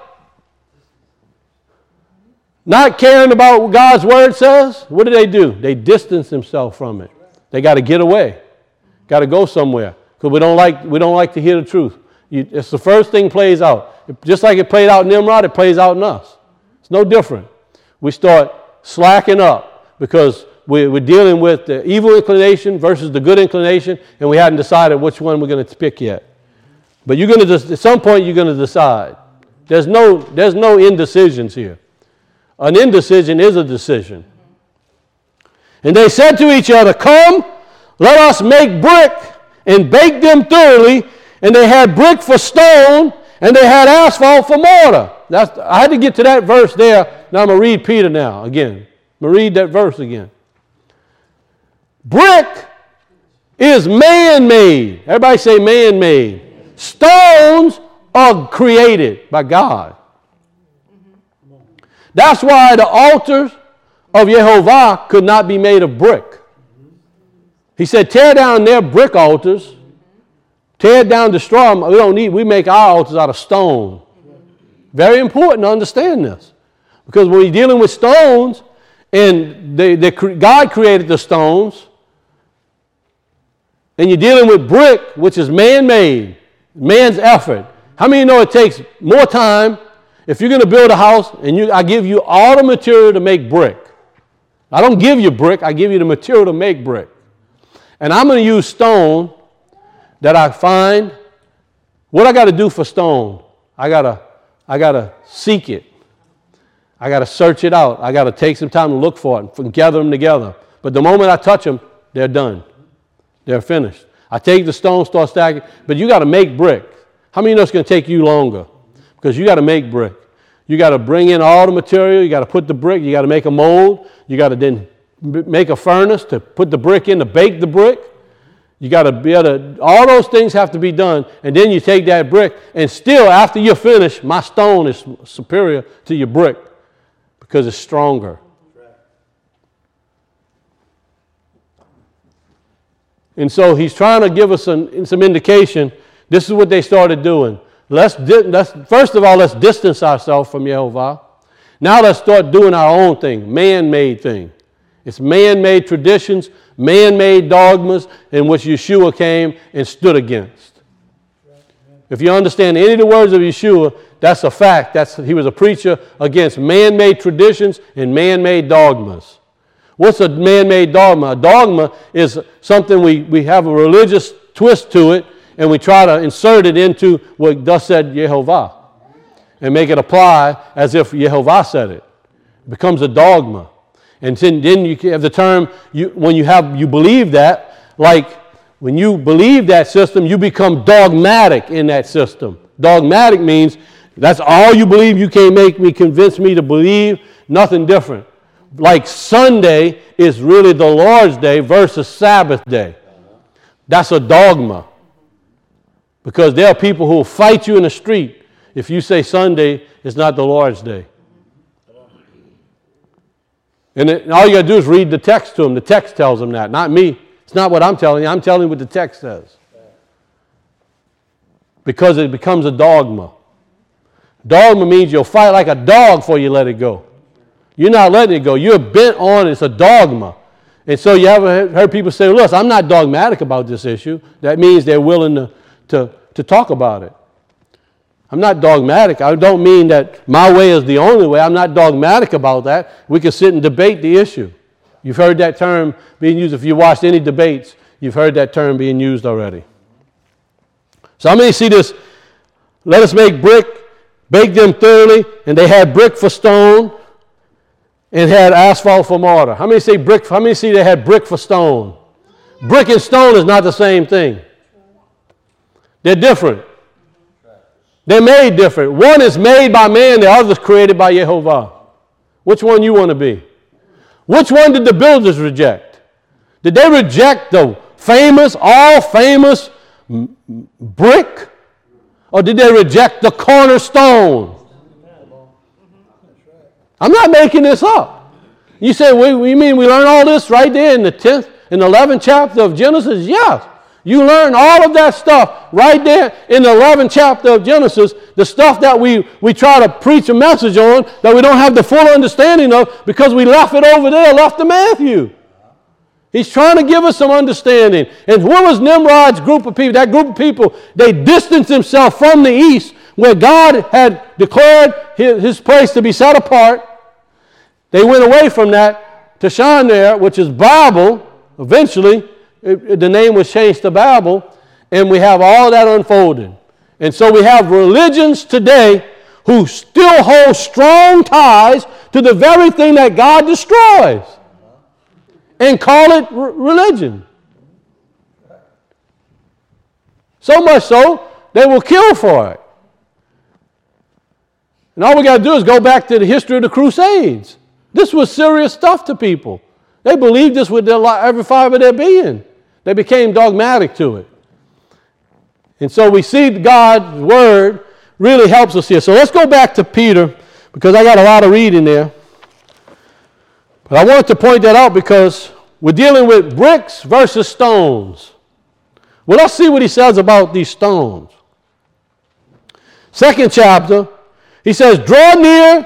not caring about what God's word says? What do? They distance themselves from it. They got to get away. Got to go somewhere because we don't like to hear the truth. It's the first thing plays out. Just like it played out in Nimrod, it plays out in us. It's no different. We start slacking up because we're dealing with the evil inclination versus the good inclination, and we hadn't decided which one we're going to pick yet. But at some point you're going to decide. There's no indecisions here. An indecision is a decision. And they said to each other, come, let us make brick and bake them thoroughly. And they had brick for stone, and they had asphalt for mortar. I had to get to that verse there. Now I'm going to read Peter now again. I'm going to read that verse again. Brick is man-made. Everybody say man-made. Stones are created by God. That's why the altars of Yehovah could not be made of brick. He said, tear down their brick altars. Tear down, destroy them. We make our altars out of stone. Very important to understand this. Because when you're dealing with stones, and God created the stones, and you're dealing with brick, which is man-made, man's effort. How many know it takes more time if you're going to build a house and I give you all the material to make brick? I don't give you brick, I give you the material to make brick. And I'm going to use stone that I find. What I got to do for stone? I gotta seek it. I got to search it out. I got to take some time to look for it and gather them together. But the moment I touch them, they're done. They're finished. I take the stone, start stacking, but you got to make brick. How many know it's going to take you longer? Because you got to make brick. You got to bring in all the material. You got to put the brick. You got to make a mold. You got to then make a furnace to put the brick in to bake the brick. You got to be able to, all those things have to be done. And then you take that brick, and still after you're finished, my stone is superior to your brick because it's stronger. And so he's trying to give us some indication. This is what they started doing. First of all, let's distance ourselves from Yehovah. Now let's start doing our own thing, man-made thing. It's man-made traditions, man-made dogmas in which Yeshua came and stood against. If you understand any of the words of Yeshua, that's a fact. He was a preacher against man-made traditions and man-made dogmas. What's a man-made dogma? A dogma is something we have a religious twist to it, and we try to insert it into what thus said Yehovah and make it apply as if Yehovah said it. It becomes a dogma. And then you have the term, when you believe that, like when you believe that system, you become dogmatic in that system. Dogmatic means that's all you believe. You can't convince me to believe nothing different. Like Sunday is really the Lord's day versus Sabbath day. That's a dogma. Because there are people who will fight you in the street if you say Sunday is not the Lord's day. And all you got to do is read the text to them. The text tells them that, not me. It's not what I'm telling you. I'm telling you what the text says. Because it becomes a dogma. Dogma means you'll fight like a dog before you let it go. You're not letting it go. You're bent on it. It's a dogma. And so you ever heard people say, look, I'm not dogmatic about this issue. That means they're willing to talk about it. I'm not dogmatic. I don't mean that my way is the only way. I'm not dogmatic about that. We can sit and debate the issue. You've heard that term being used. If you watched any debates, you've heard that term being used already. So how many see this? Let us make brick, bake them thoroughly, and they had brick for stone and had asphalt for mortar. How many say brick? How many see they had brick for stone? Brick and stone is not the same thing. They're different. They're made different. One is made by man, the other is created by Yehovah. Which one you want to be? Which one did the builders reject? Did they reject the famous, all famous brick? Or did they reject the cornerstone? I'm not making this up. You say, you mean we learn all this right there in the 10th and 11th chapter of Genesis? Yes. You learn all of that stuff right there in the 11th chapter of Genesis, the stuff that we try to preach a message on that we don't have the full understanding of because we left it over there, left to Matthew. He's trying to give us some understanding. And what was Nimrod's group of people? That group of people, they distanced themselves from the east where God had declared his place to be set apart. They went away from that to Shinar, which is Babel, eventually. The name was changed to Babel, and we have all that unfolding. And so we have religions today who still hold strong ties to the very thing that God destroys and call it religion. So much so, they will kill for it. And all we got to do is go back to the history of the Crusades. This was serious stuff to people. They believed this with every fiber of their being. They became dogmatic to it. And so we see God's word really helps us here. So let's go back to Peter, because I got a lot of reading there. But I wanted to point that out because we're dealing with bricks versus stones. Well, let's see what he says about these stones. 2nd chapter, he says, draw near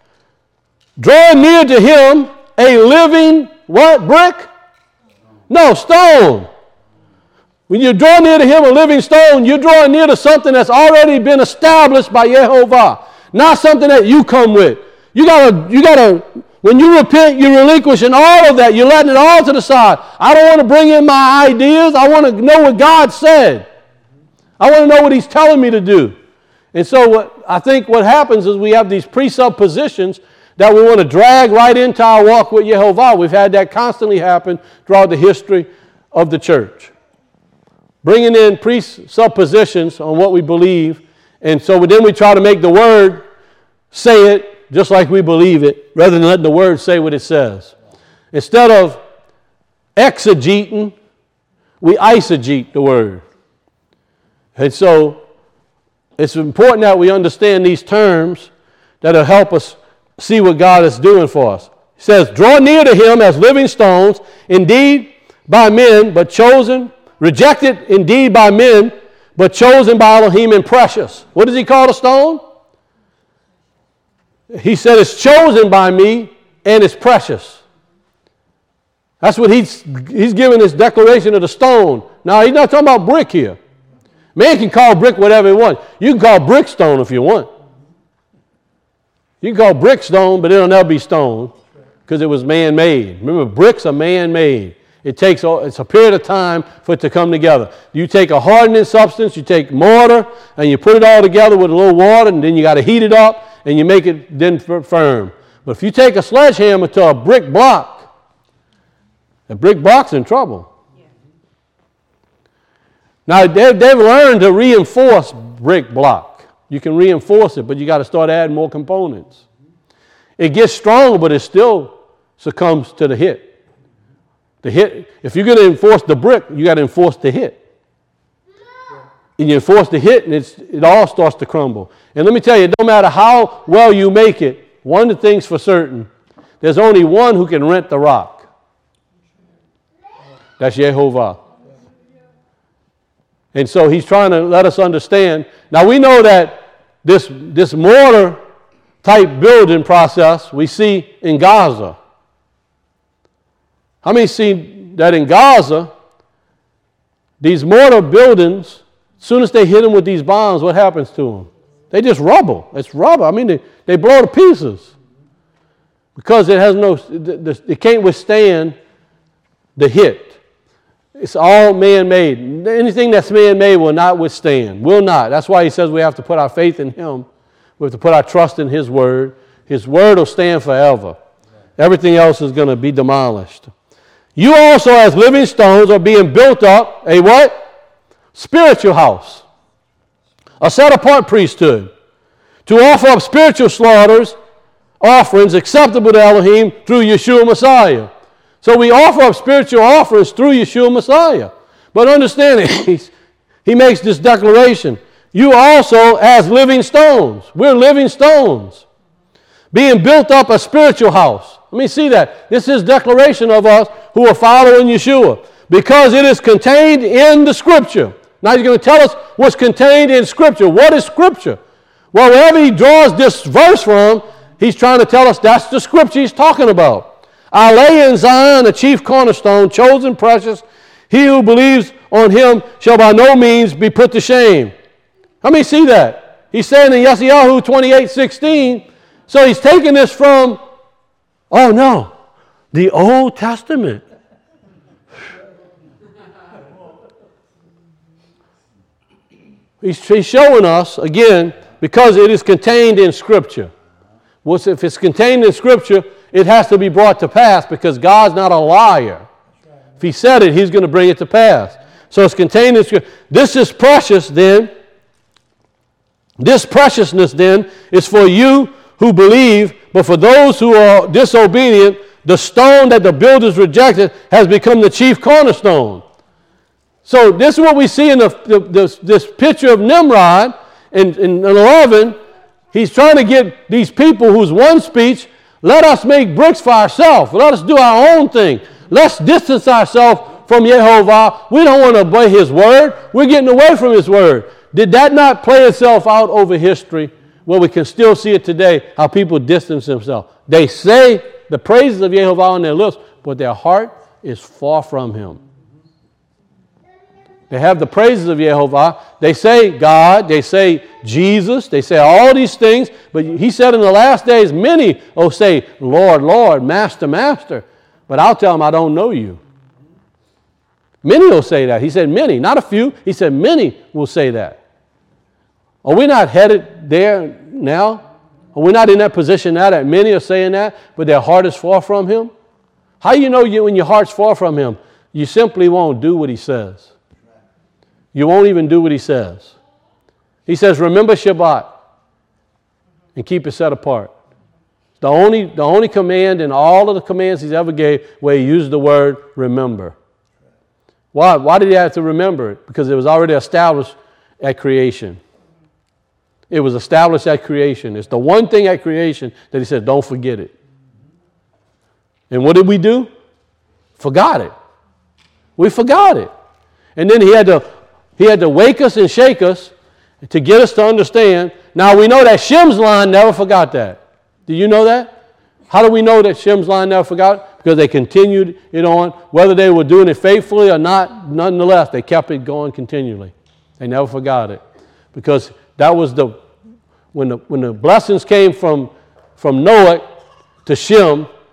to him a living, what, brick? No, stone. When you draw near to him a living stone, you're drawing near to something that's already been established by Yehovah, not something that you come with. You gotta, when you repent, you're relinquishing all of that. You're letting it all to the side. I don't want to bring in my ideas. I want to know what God said. I want to know what he's telling me to do. And so I think what happens is we have these presuppositions that we want to drag right into our walk with Yehovah. We've had that constantly happen throughout the history of the church. Bringing in presuppositions on what we believe, and so then we try to make the word say it just like we believe it, rather than letting the word say what it says. Instead of exegeting, we eisegete the word. And so it's important that we understand these terms that will help us see what God is doing for us. He says, draw near to him as living stones, indeed by men, but chosen, rejected indeed by men, but chosen by Elohim and precious. What does he call the stone? He said it's chosen by me and it's precious. That's what he's giving this declaration of the stone. Now, he's not talking about brick here. Man can call brick whatever he wants. You can call brick stone if you want. You can call brick stone, but it'll never be stone because it was man-made. Remember, bricks are man-made. It's a period of time for it to come together. You take a hardening substance, you take mortar, and you put it all together with a little water, and then you got to heat it up, and you make it then firm. But if you take a sledgehammer to a brick block, the brick block's in trouble. Yeah. Now, they've learned to reinforce brick block. You can reinforce it, but you got to start adding more components. It gets stronger, but it still succumbs to the hit. The hit, if you're going to enforce the brick, you got to enforce the hit. And you enforce the hit, and it all starts to crumble. And let me tell you, it don't matter how well you make it, one of the things for certain, there's only one who can rent the rock. That's Yehovah. And so he's trying to let us understand. Now we know that this mortar type building process we see in Gaza. How many see that in Gaza, these mortar buildings, as soon as they hit them with these bombs, what happens to them? They just rubble. It's rubble. I mean, they blow to pieces because it can't withstand the hit. It's all man-made. Anything that's man-made will not withstand. Will not. That's why he says we have to put our faith in him. We have to put our trust in his word. His word will stand forever. Everything else is going to be demolished. You also, as living stones, are being built up a what? Spiritual house. A set-apart priesthood. To offer up spiritual offerings acceptable to Elohim through Yeshua Messiah. So we offer up spiritual offerings through Yeshua Messiah. But understand, he makes this declaration. You also, as living stones. We're living stones. Being built up a spiritual house. Let me see that. This is declaration of us who are following Yeshua. Because it is contained in the Scripture. Now he's going to tell us what's contained in Scripture. What is Scripture? Well, wherever he draws this verse from, he's trying to tell us that's the Scripture he's talking about. I lay in Zion a chief cornerstone, chosen, precious. He who believes on him shall by no means be put to shame. How many see that? He's saying in Yeshayahu 28:16. So he's taking this from, the Old Testament. He's showing us, again, because it is contained in Scripture. If it's contained in Scripture, it has to be brought to pass because God's not a liar. If he said it, he's going to bring it to pass. So it's contained in Scripture. This is precious then. This preciousness then is for you who believe, but for those who are disobedient, the stone that the builders rejected has become the chief cornerstone. So this is what we see in this picture of Nimrod in 11. He's trying to get these people whose one speech, let us make bricks for ourselves. Let us do our own thing. Let's distance ourselves from Yehovah. We don't want to obey his word. We're getting away from his word. Did that not play itself out over history? Well, we can still see it today, how people distance themselves. They say the praises of Yehovah on their lips, but their heart is far from him. They have the praises of Yehovah. They say God, they say Jesus, they say all these things, but he said in the last days, many will say, Lord, Lord, Master, Master. But I'll tell them, I don't know you. Many will say that. He said many, not a few. He said many will say that. Are we not headed there now? Are we not in that position now that many are saying that, but their heart is far from him? How you know when your heart's far from him? You simply won't do what he says. You won't even do what he says. He says, remember Shabbat and keep it set apart. The only command in all of the commands he's ever gave where he used the word remember. Why? Why did he have to remember it? Because it was already established at creation. It was established at creation. It's the one thing at creation that he said, don't forget it. And what did we do? Forgot it. We forgot it. And then he had to wake us and shake us to get us to understand. Now we know that Shem's line never forgot that. Do you know that? How do we know that Shem's line never forgot? Because they continued it on. Whether they were doing it faithfully or not, nonetheless, they kept it going continually. They never forgot it. Because that was when the blessings came from Noah to Shem,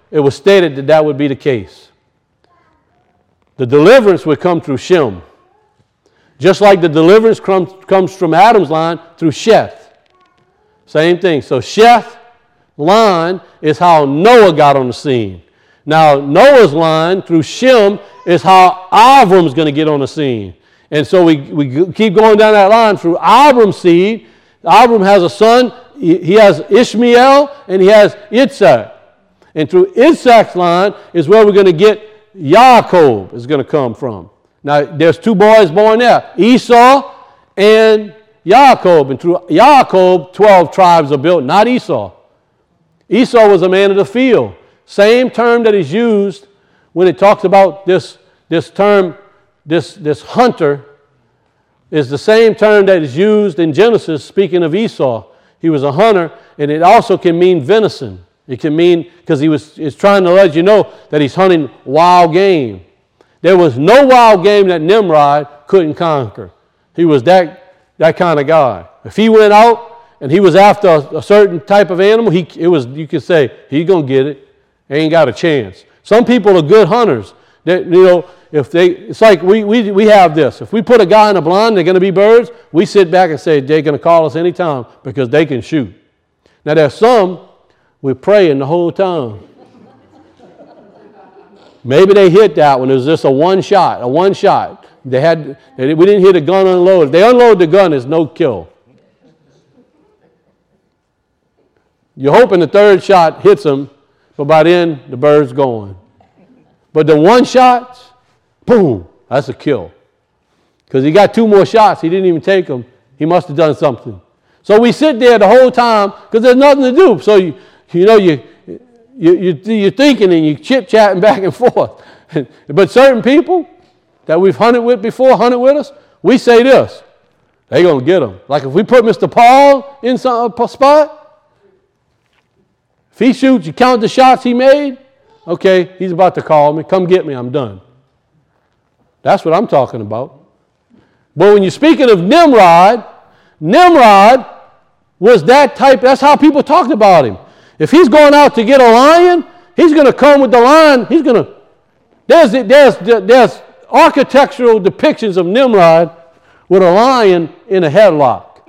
it was stated that that would be the case. The deliverance would come through Shem. Just like the deliverance comes from Adam's line through Sheth. Same thing. So Sheth's line is how Noah got on the scene. Now Noah's line through Shem is how Avram's going to get on the scene. And so we keep going down that line through Avram's seed. Avram has a son. He has Ishmael and he has Isaac. And through Isaac's line is where we're going to get Yaakov is going to come from. Now, there's two boys born there, Esau and Yaakov. And through Yaakov, 12 tribes are built, not Esau. Esau was a man of the field. Same term that is used when it talks about this term, this hunter, is the same term that is used in Genesis, speaking of Esau. He was a hunter, and it also can mean venison. It can mean, because it's trying to let you know that he's hunting wild game. There was no wild game that Nimrod couldn't conquer. He was that kind of guy. If he went out and he was after a certain type of animal, you could say, he's going to get it. He ain't got a chance. Some people are good hunters. It's like we have this. If we put a guy in a blind, they're going to be birds, we sit back and say, they're going to call us anytime because they can shoot. Now there's some, we're praying the whole time. Maybe they hit that one. It was just a one shot. We didn't hit a gun unloaded. If they unload the gun, there's no kill. You're hoping the third shot hits them, but by then the bird's gone. But the one shots, boom, that's a kill. Because he got two more shots. He didn't even take them. He must have done something. So we sit there the whole time because there's nothing to do. So you're thinking and you're chit-chatting back and forth. But certain people that we've hunted with before, hunted with us, we say this, they're going to get them. Like if we put Mr. Paul in some spot, if he shoots, you count the shots he made, okay, he's about to call me, come get me, I'm done. That's what I'm talking about. But when you're speaking of Nimrod was that type, that's how people talked about him. If he's going out to get a lion, he's going to come with the lion. There's architectural depictions of Nimrod with a lion in a headlock.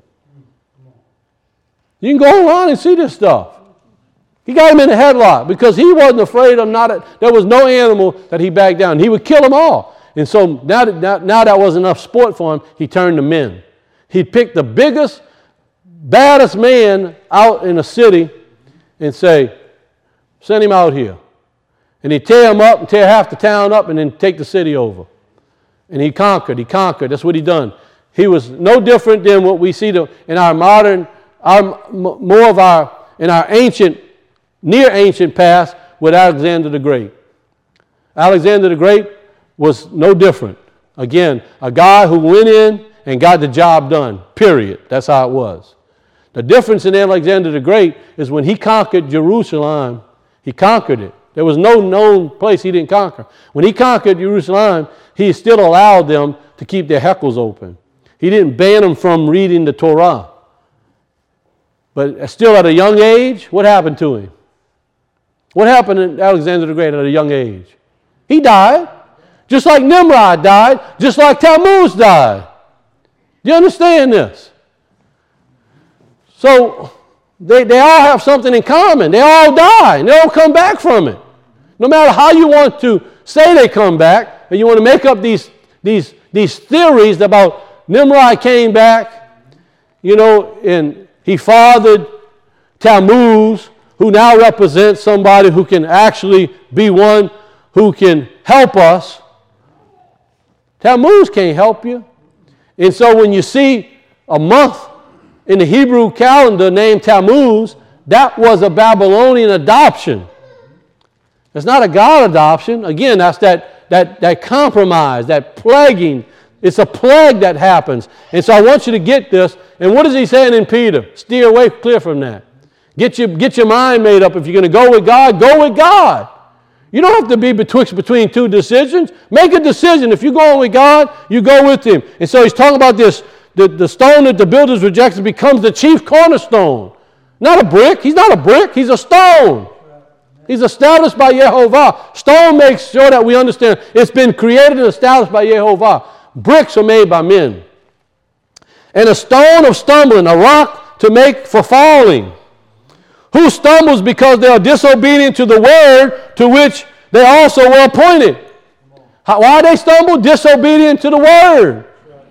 You can go online and see this stuff. He got him in a headlock because he wasn't afraid of there was no animal that he backed down. He would kill them all. And so now that wasn't enough sport for him, he turned to men. He'd pick the biggest, baddest man out in the city and say, send him out here. And he'd tear him up and tear half the town up and then take the city over. And he conquered. That's what he done. He was no different than what we see in our modern, in our near ancient past with Alexander the Great. Alexander the Great was no different. Again, a guy who went in and got the job done, period. That's how it was. The difference in Alexander the Great is when he conquered Jerusalem, he conquered it. There was no known place he didn't conquer. When he conquered Jerusalem, he still allowed them to keep their heckles open. He didn't ban them from reading the Torah. But still at a young age, what happened to him? What happened to Alexander the Great at a young age? He died. Just like Nimrod died, just like Tammuz died. Do you understand this? So they all have something in common. They all die, and they all come back from it. No matter how you want to say they come back, and you want to make up these theories about Nimrod came back, and he fathered Tammuz, who now represents somebody who can actually be one who can help us. Tammuz can't help you. And so when you see a month in the Hebrew calendar named Tammuz, that was a Babylonian adoption. It's not a God adoption. Again, that's that compromise, that plaguing. It's a plague that happens. And so I want you to get this. And what is he saying in Peter? Steer away clear from that. Get your mind made up. If you're going to go with God, go with God. You don't have to be between two decisions. Make a decision. If you're going with God, you go with him. And so he's talking about this, the stone that the builders rejected becomes the chief cornerstone. Not a brick. He's not a brick. He's a stone. He's established by Yehovah. Stone makes sure that we understand it's been created and established by Yehovah. Bricks are made by men. And a stone of stumbling, a rock to make for falling. Who stumbles because they are disobedient to the word to which they also were appointed. Why they stumble? Disobedient to the word.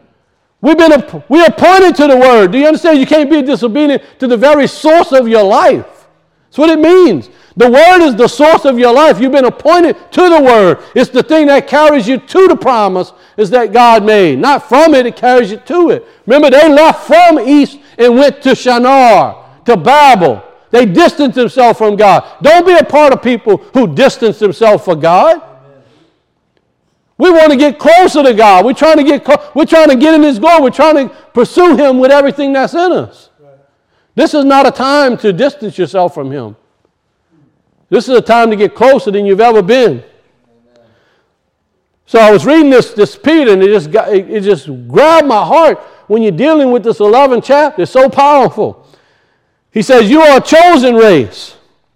We're appointed to the word. Do you understand? You can't be disobedient to the very source of your life. That's what it means. The word is the source of your life. You've been appointed to the word. It's the thing that carries you to the promise is that God made. Not from it, it carries you to it. Remember, they left from east and went to Shinar, to Babel. They distanced themselves from God. Don't be a part of people who distance themselves from God. We want to get closer to God. We're trying to get in His glory. We're trying to pursue Him with everything that's in us. Right. This is not a time to distance yourself from Him. This is a time to get closer than you've ever been. Amen. So I was reading this Peter, and it just grabbed my heart when you're dealing with this 11th chapter. It's so powerful. He says, you are a chosen race,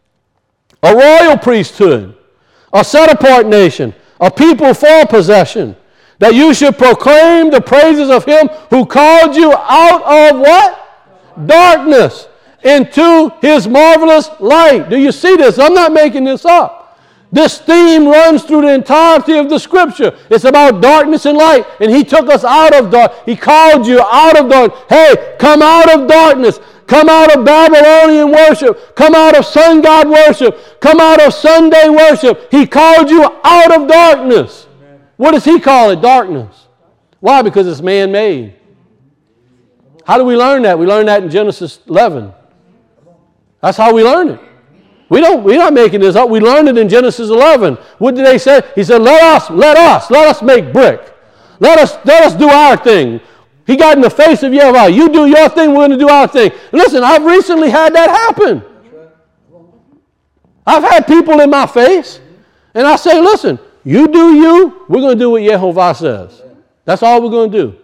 a royal priesthood, a set-apart nation, a people for possession, that you should proclaim the praises of Him who called you out of what? Darkness into His marvelous light. Do you see this? I'm not making this up. This theme runs through the entirety of the Scripture. It's about darkness and light, and He took us out of darkness. He called you out of darkness. Hey, come out of darkness. Come out of Babylonian worship. Come out of sun god worship. Come out of Sunday worship. He called you out of darkness. Amen. What does He call it? Darkness. Why? Because it's man-made. How do we learn that? We learn that in Genesis 11. That's how we learn it. We're not making this up. We learned it in Genesis 11. What did they say? He said, let us make brick. Let us do our thing. He got in the face of Yehovah. You do your thing, we're going to do our thing. Listen, I've recently had that happen. I've had people in my face, and I say, listen, you do you, we're going to do what Yehovah says. That's all we're going to do.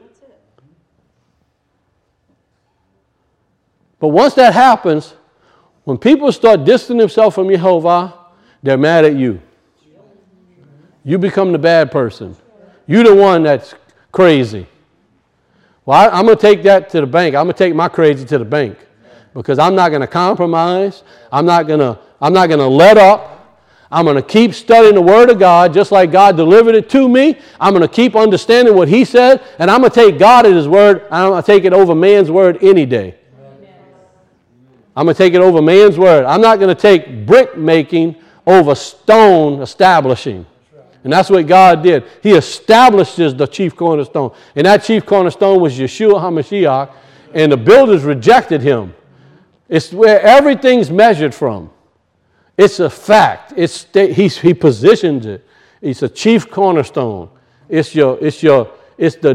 But once that happens, when people start distancing themselves from Yehovah, they're mad at you. You become the bad person. You're the one that's crazy. Well, I'm going to take that to the bank. I'm going to take my crazy to the bank because I'm not going to compromise. I'm not going to let up. I'm going to keep studying the Word of God just like God delivered it to me. I'm going to keep understanding what He said, and I'm going to take God at His Word, and I'm going to take it over man's word any day. I'm going to take it over man's word. I'm not going to take brick making over stone establishing. And that's what God did. He establishes the chief cornerstone. And that chief cornerstone was Yeshua HaMashiach. And the builders rejected Him. It's where everything's measured from. It's a fact. He positions it. It's a chief cornerstone. It's a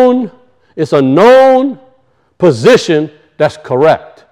known position that's correct.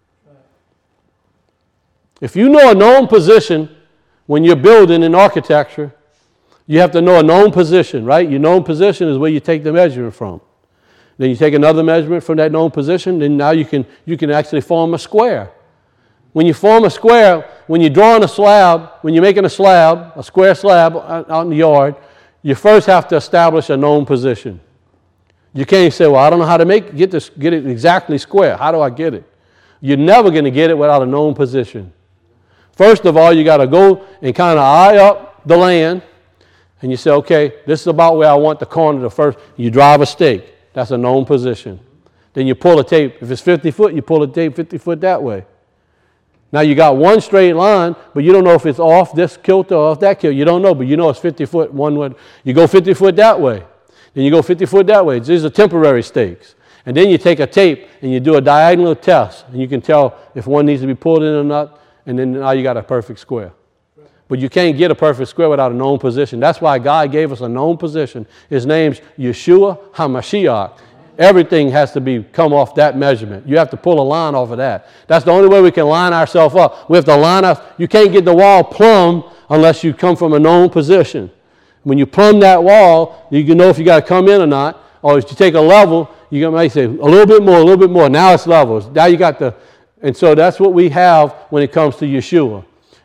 If you know a known position when you're building in architecture, you have to know a known position, right? Your known position is where you take the measurement from. Then you take another measurement from that known position, then now you can actually form a square. When you form a square, when you're drawing a slab, when you're making a square slab out in the yard, you first have to establish a known position. You can't say, well, I don't know how to get it exactly square. How do I get it? You're never going to get it without a known position. First of all, you got to go and kind of eye up the land, and you say, okay, this is about where I want the corner to first. You drive a stake. That's a known position. Then you pull a tape. If it's 50 foot, you pull a tape 50 foot that way. Now you got one straight line, but you don't know if it's off this kilter or off that kilter. You don't know, but you know it's 50 foot one way. You go 50 foot that way. Then you go 50 foot that way. These are temporary stakes. And then you take a tape and you do a diagonal test, and you can tell if one needs to be pulled in or not, and then now you got a perfect square. But you can't get a perfect square without a known position. That's why God gave us a known position. His name's Yeshua HaMashiach. Everything has to come off that measurement. You have to pull a line off of that. That's the only way we can line ourselves up. We have to line up. You can't get the wall plumb unless you come from a known position. When you plumb that wall, you can know if you got to come in or not. Or if you take a level, you might say a little bit more. Now it's levels. Now you got and so that's what we have when it comes to Yeshua.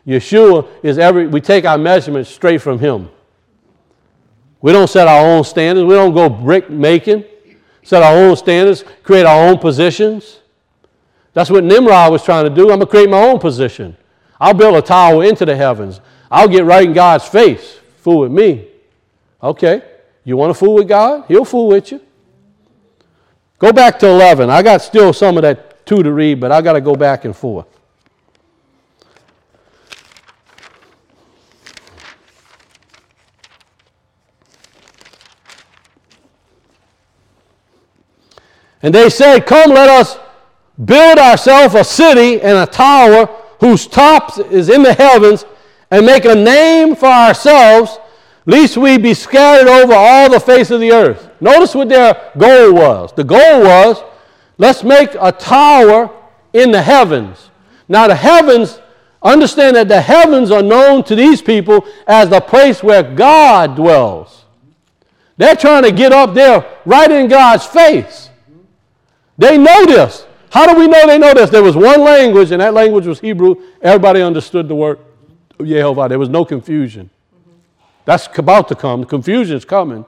Yeshua is we take our measurements straight from him. We don't set our own standards. We don't go brick making, set our own standards, create our own positions. That's what Nimrod was trying to do. I'm going to create my own position. I'll build a tower into the heavens. I'll get right in God's face. Fool with me. Okay. You want to fool with God? He'll fool with you. Go back to 11. I got still some of that 2 to read, but I got to go back and forth. And they said, come, let us build ourselves a city and a tower whose top is in the heavens, and make a name for ourselves, lest we be scattered over all the face of the earth. Notice what their goal was. The goal was, let's make a tower in the heavens. Now the heavens, understand that the heavens are known to these people as the place where God dwells. They're trying to get up there right in God's face. They know this. How do we know they know this? There was one language, and that language was Hebrew. Everybody understood the word Yehovah. There was no confusion. That's about to come. The confusion's coming.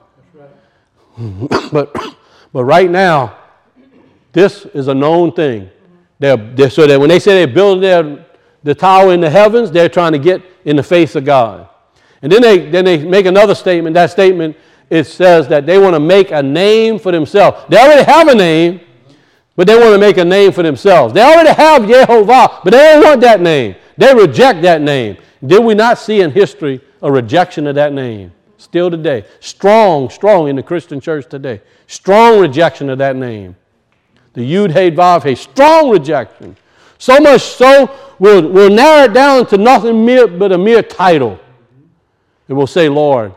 But right now, this is a known thing. So that when they say they build the tower in the heavens, they're trying to get in the face of God. And then they make another statement. That statement, it says that they want to make a name for themselves. They already have a name, but they want to make a name for themselves. They already have Yehovah, but they don't want that name. They reject that name. Did we not see in history a rejection of that name? Still today. Strong in the Christian church today. Strong rejection of that name. The Yud Hey Vav Hey. Strong rejection. So much so, we'll narrow it down to nothing but a mere title. And we'll say, Lord.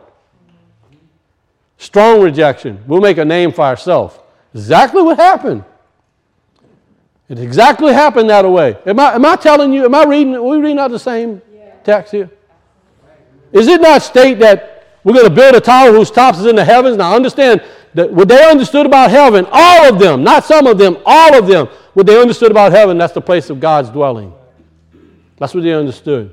Strong rejection. We'll make a name for ourselves. Exactly what happened. It exactly happened that way. Am I telling you, are we reading out the same text here? Is it not state that we're going to build a tower whose tops is in the heavens? Now understand that what they understood about heaven, all of them, not some of them, all of them, what they understood about heaven, that's the place of God's dwelling. That's what they understood.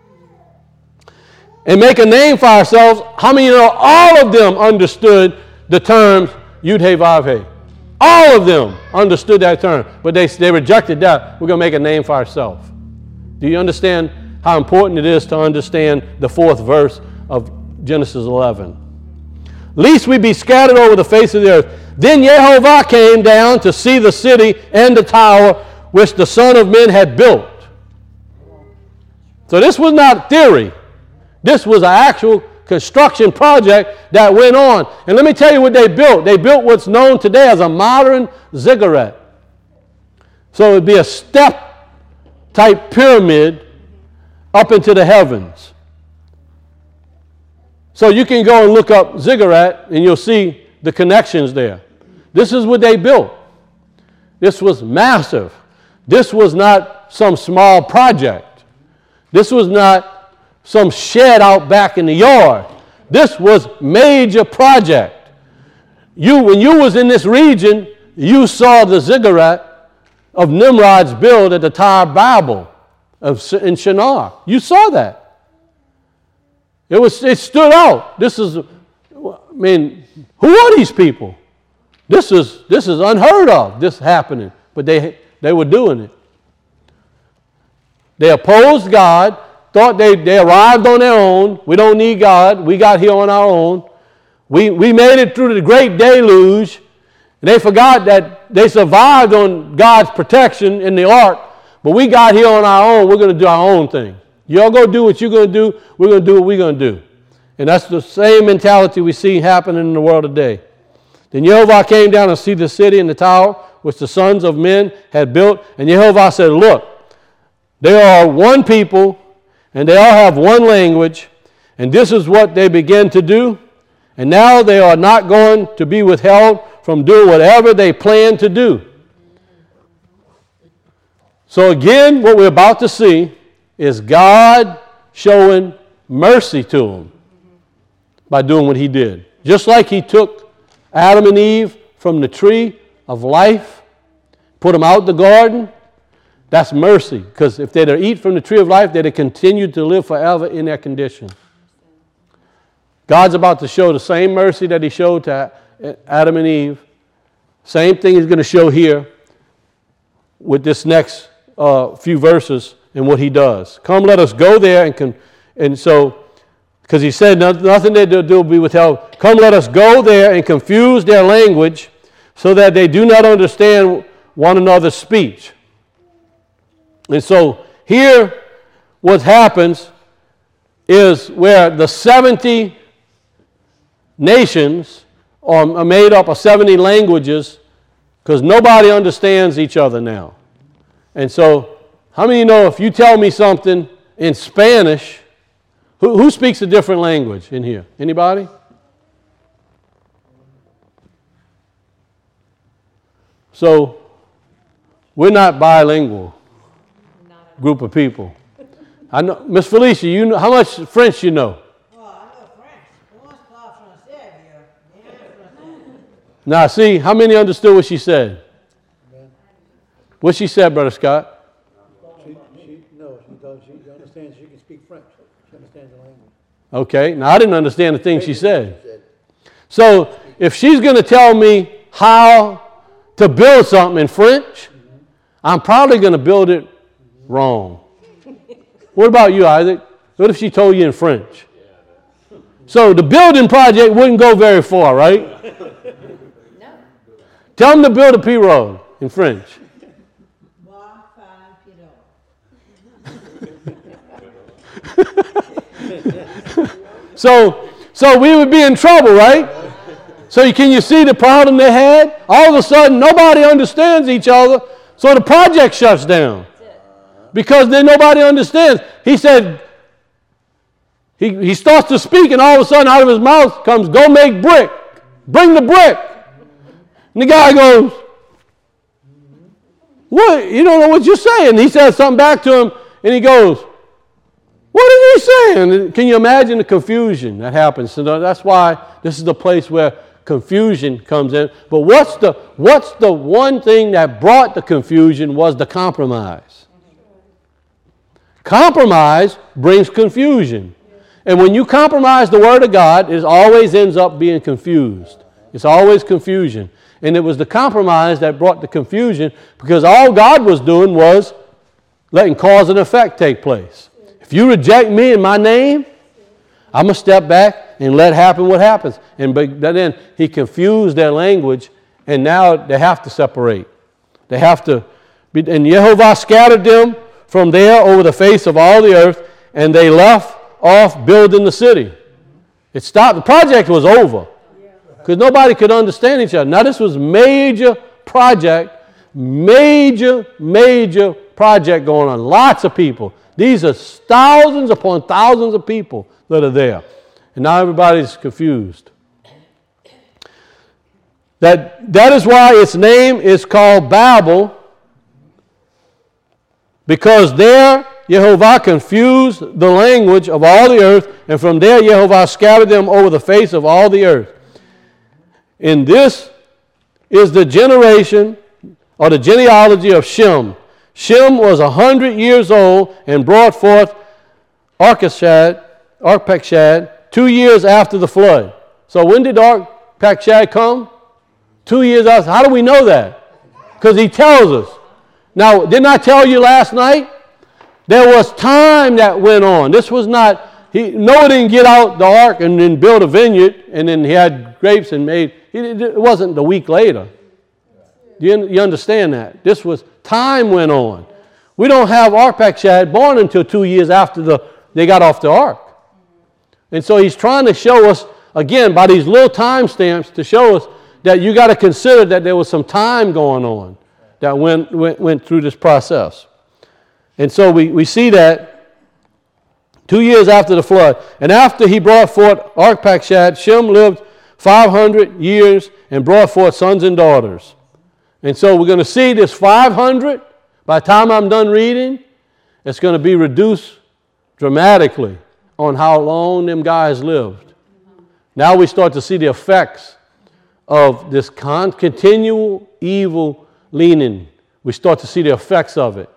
And make a name for ourselves. How many know all of them understood the terms Yud Hey Vav Hey? All of them understood that term, but they rejected that. We're going to make a name for ourselves. Do you understand how important it is to understand the 4th verse of Genesis 11? Lest we be scattered over the face of the earth. Then Yehovah came down to see the city and the tower which the Son of Man had built. So this was not theory. This was an actual construction project that went on. And let me tell you what they built. They built what's known today as a modern ziggurat. So it would be a step-type pyramid up into the heavens. So you can go and look up ziggurat and you'll see the connections there. This is what they built. This was massive. This was not some small project. This was not some shed out back in the yard. This was major project. When you was in this region, you saw the ziggurat of Nimrod's build at the Tower of Babel in Shinar. You saw that. It stood out. Who are these people? This is unheard of, this happening. But they were doing it. They opposed God, thought they arrived on their own. We don't need God. We got here on our own. We made it through the great deluge. And they forgot that they survived on God's protection in the ark. But we got here on our own. We're going to do our own thing. Y'all go do what you're going to do. We're going to do what we're going to do. And that's the same mentality we see happening in the world today. Then Yehovah came down to see the city and the tower which the sons of men had built. And Yehovah said, look, they are one people, and they all have one language, and this is what they begin to do. And now they are not going to be withheld from doing whatever they plan to do. So again, what we're about to see is God showing mercy to them by doing what he did. Just like he took Adam and Eve from the tree of life, put them out the garden, That's mercy, because if they'd eat from the tree of life, they'd have continued to live forever in their condition. God's about to show the same mercy that he showed to Adam and Eve. Same thing he's going to show here with this next few verses and what he does. Come, let us go there and so, because he said nothing they do will be withheld. Come, let us go there and confuse their language so that they do not understand one another's speech. And so here what happens is where the 70 nations are made up of 70 languages, because nobody understands each other now. And so how many of you know if you tell me something in Spanish, who speaks a different language in here? Anybody? So we're not bilingual group of people. I know, Miss Felicia, you know how much French you know? Oh, I know French. Now, see, how many understood what she said? What she said, Brother Scott? She understands. She can speak French. She understands the language. Okay, now I didn't understand the thing she said. So if she's going to tell me how to build something in French, I'm probably going to build it wrong. What about you, Isaac? What if she told you in French? So the building project wouldn't go very far, right? No. Tell them to build a pirogue in French. So we would be in trouble, right? So can you see the problem they had? All of a sudden, nobody understands each other, so the project shuts down. Because then nobody understands. He said, he starts to speak, and all of a sudden out of his mouth comes, go make brick. Bring the brick. And the guy goes, what? You don't know what you're saying. He says something back to him, and he goes, what is he saying? Can you imagine the confusion that happens? So that's why this is the place where confusion comes in. But what's the one thing that brought the confusion was the compromise. Compromise brings confusion. And when you compromise the Word of God, it always ends up being confused. It's always confusion. And it was the compromise that brought the confusion, because all God was doing was letting cause and effect take place. If you reject me and my name, I'm going to step back and let happen what happens. And then he confused their language, and now they have to separate. They have to be, and Jehovah scattered them from there over the face of all the earth, and they left off building the city. It stopped. The project was over because nobody could understand each other. Now this was major project going on. Lots of people. These are thousands upon thousands of people that are there. And now everybody's confused. That is why its name is called Babel, because there Jehovah confused the language of all the earth, and from there Jehovah scattered them over the face of all the earth. And this is the generation or the genealogy of Shem. Shem was 100 years old and brought forth Arpachshad 2 years after the flood. So when did Arpachshad come? 2 years after. How do we know that? Because he tells us. Now, didn't I tell you last night? There was time that went on. This was not, Noah didn't get out the ark and then build a vineyard and then he had grapes and made, it wasn't a week later. You understand that? This was, time went on. We don't have Arpachshad born until 2 years after they got off the ark. And so he's trying to show us, again, by these little time stamps, to show us that you got to consider that there was some time going on that went through this process. And so we see that 2 years after the flood. And after he brought forth Arpachshad, Shem lived 500 years and brought forth sons and daughters. And so we're going to see this 500. By the time I'm done reading, it's going to be reduced dramatically on how long them guys lived. Now we start to see the effects of this continual evil leaning. We start to see the effects of it.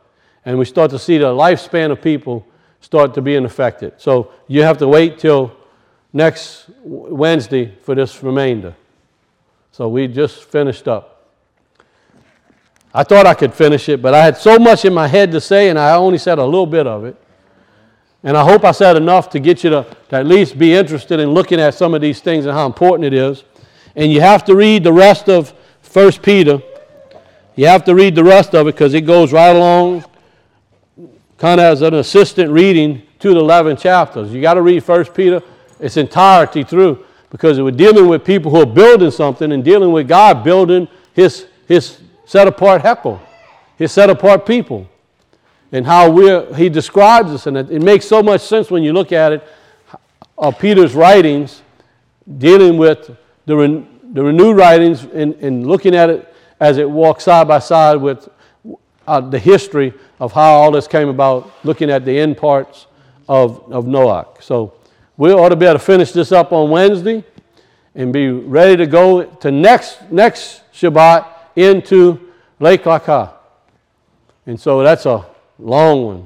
and we start to see the lifespan of people start to being affected. So you have to wait till next Wednesday for this remainder. So we just finished up. I thought I could finish it, but I had so much in my head to say, and I only said a little bit of it. And I hope I said enough to get you to at least be interested in looking at some of these things and how important it is. And you have to read the rest of 1 Peter. You have to read the rest of it because it goes right along kind of as an assistant reading to the 11 chapters. You got to read 1 Peter its entirety through because we're dealing with people who are building something and dealing with God building his set-apart heckle, his set-apart people, and how he describes us. And it makes so much sense when you look at it, Peter's writings, dealing with the renewed writings and looking at it as it walks side by side with the history of how all this came about, looking at the end parts of Noah. So we ought to be able to finish this up on Wednesday and be ready to go to next Shabbat into Lake Laka. And so that's a long one.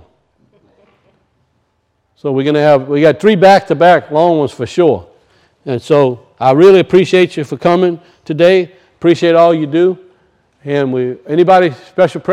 So we got 3 back-to-back long ones for sure. And so I really appreciate you for coming today. Appreciate all you do. And anybody special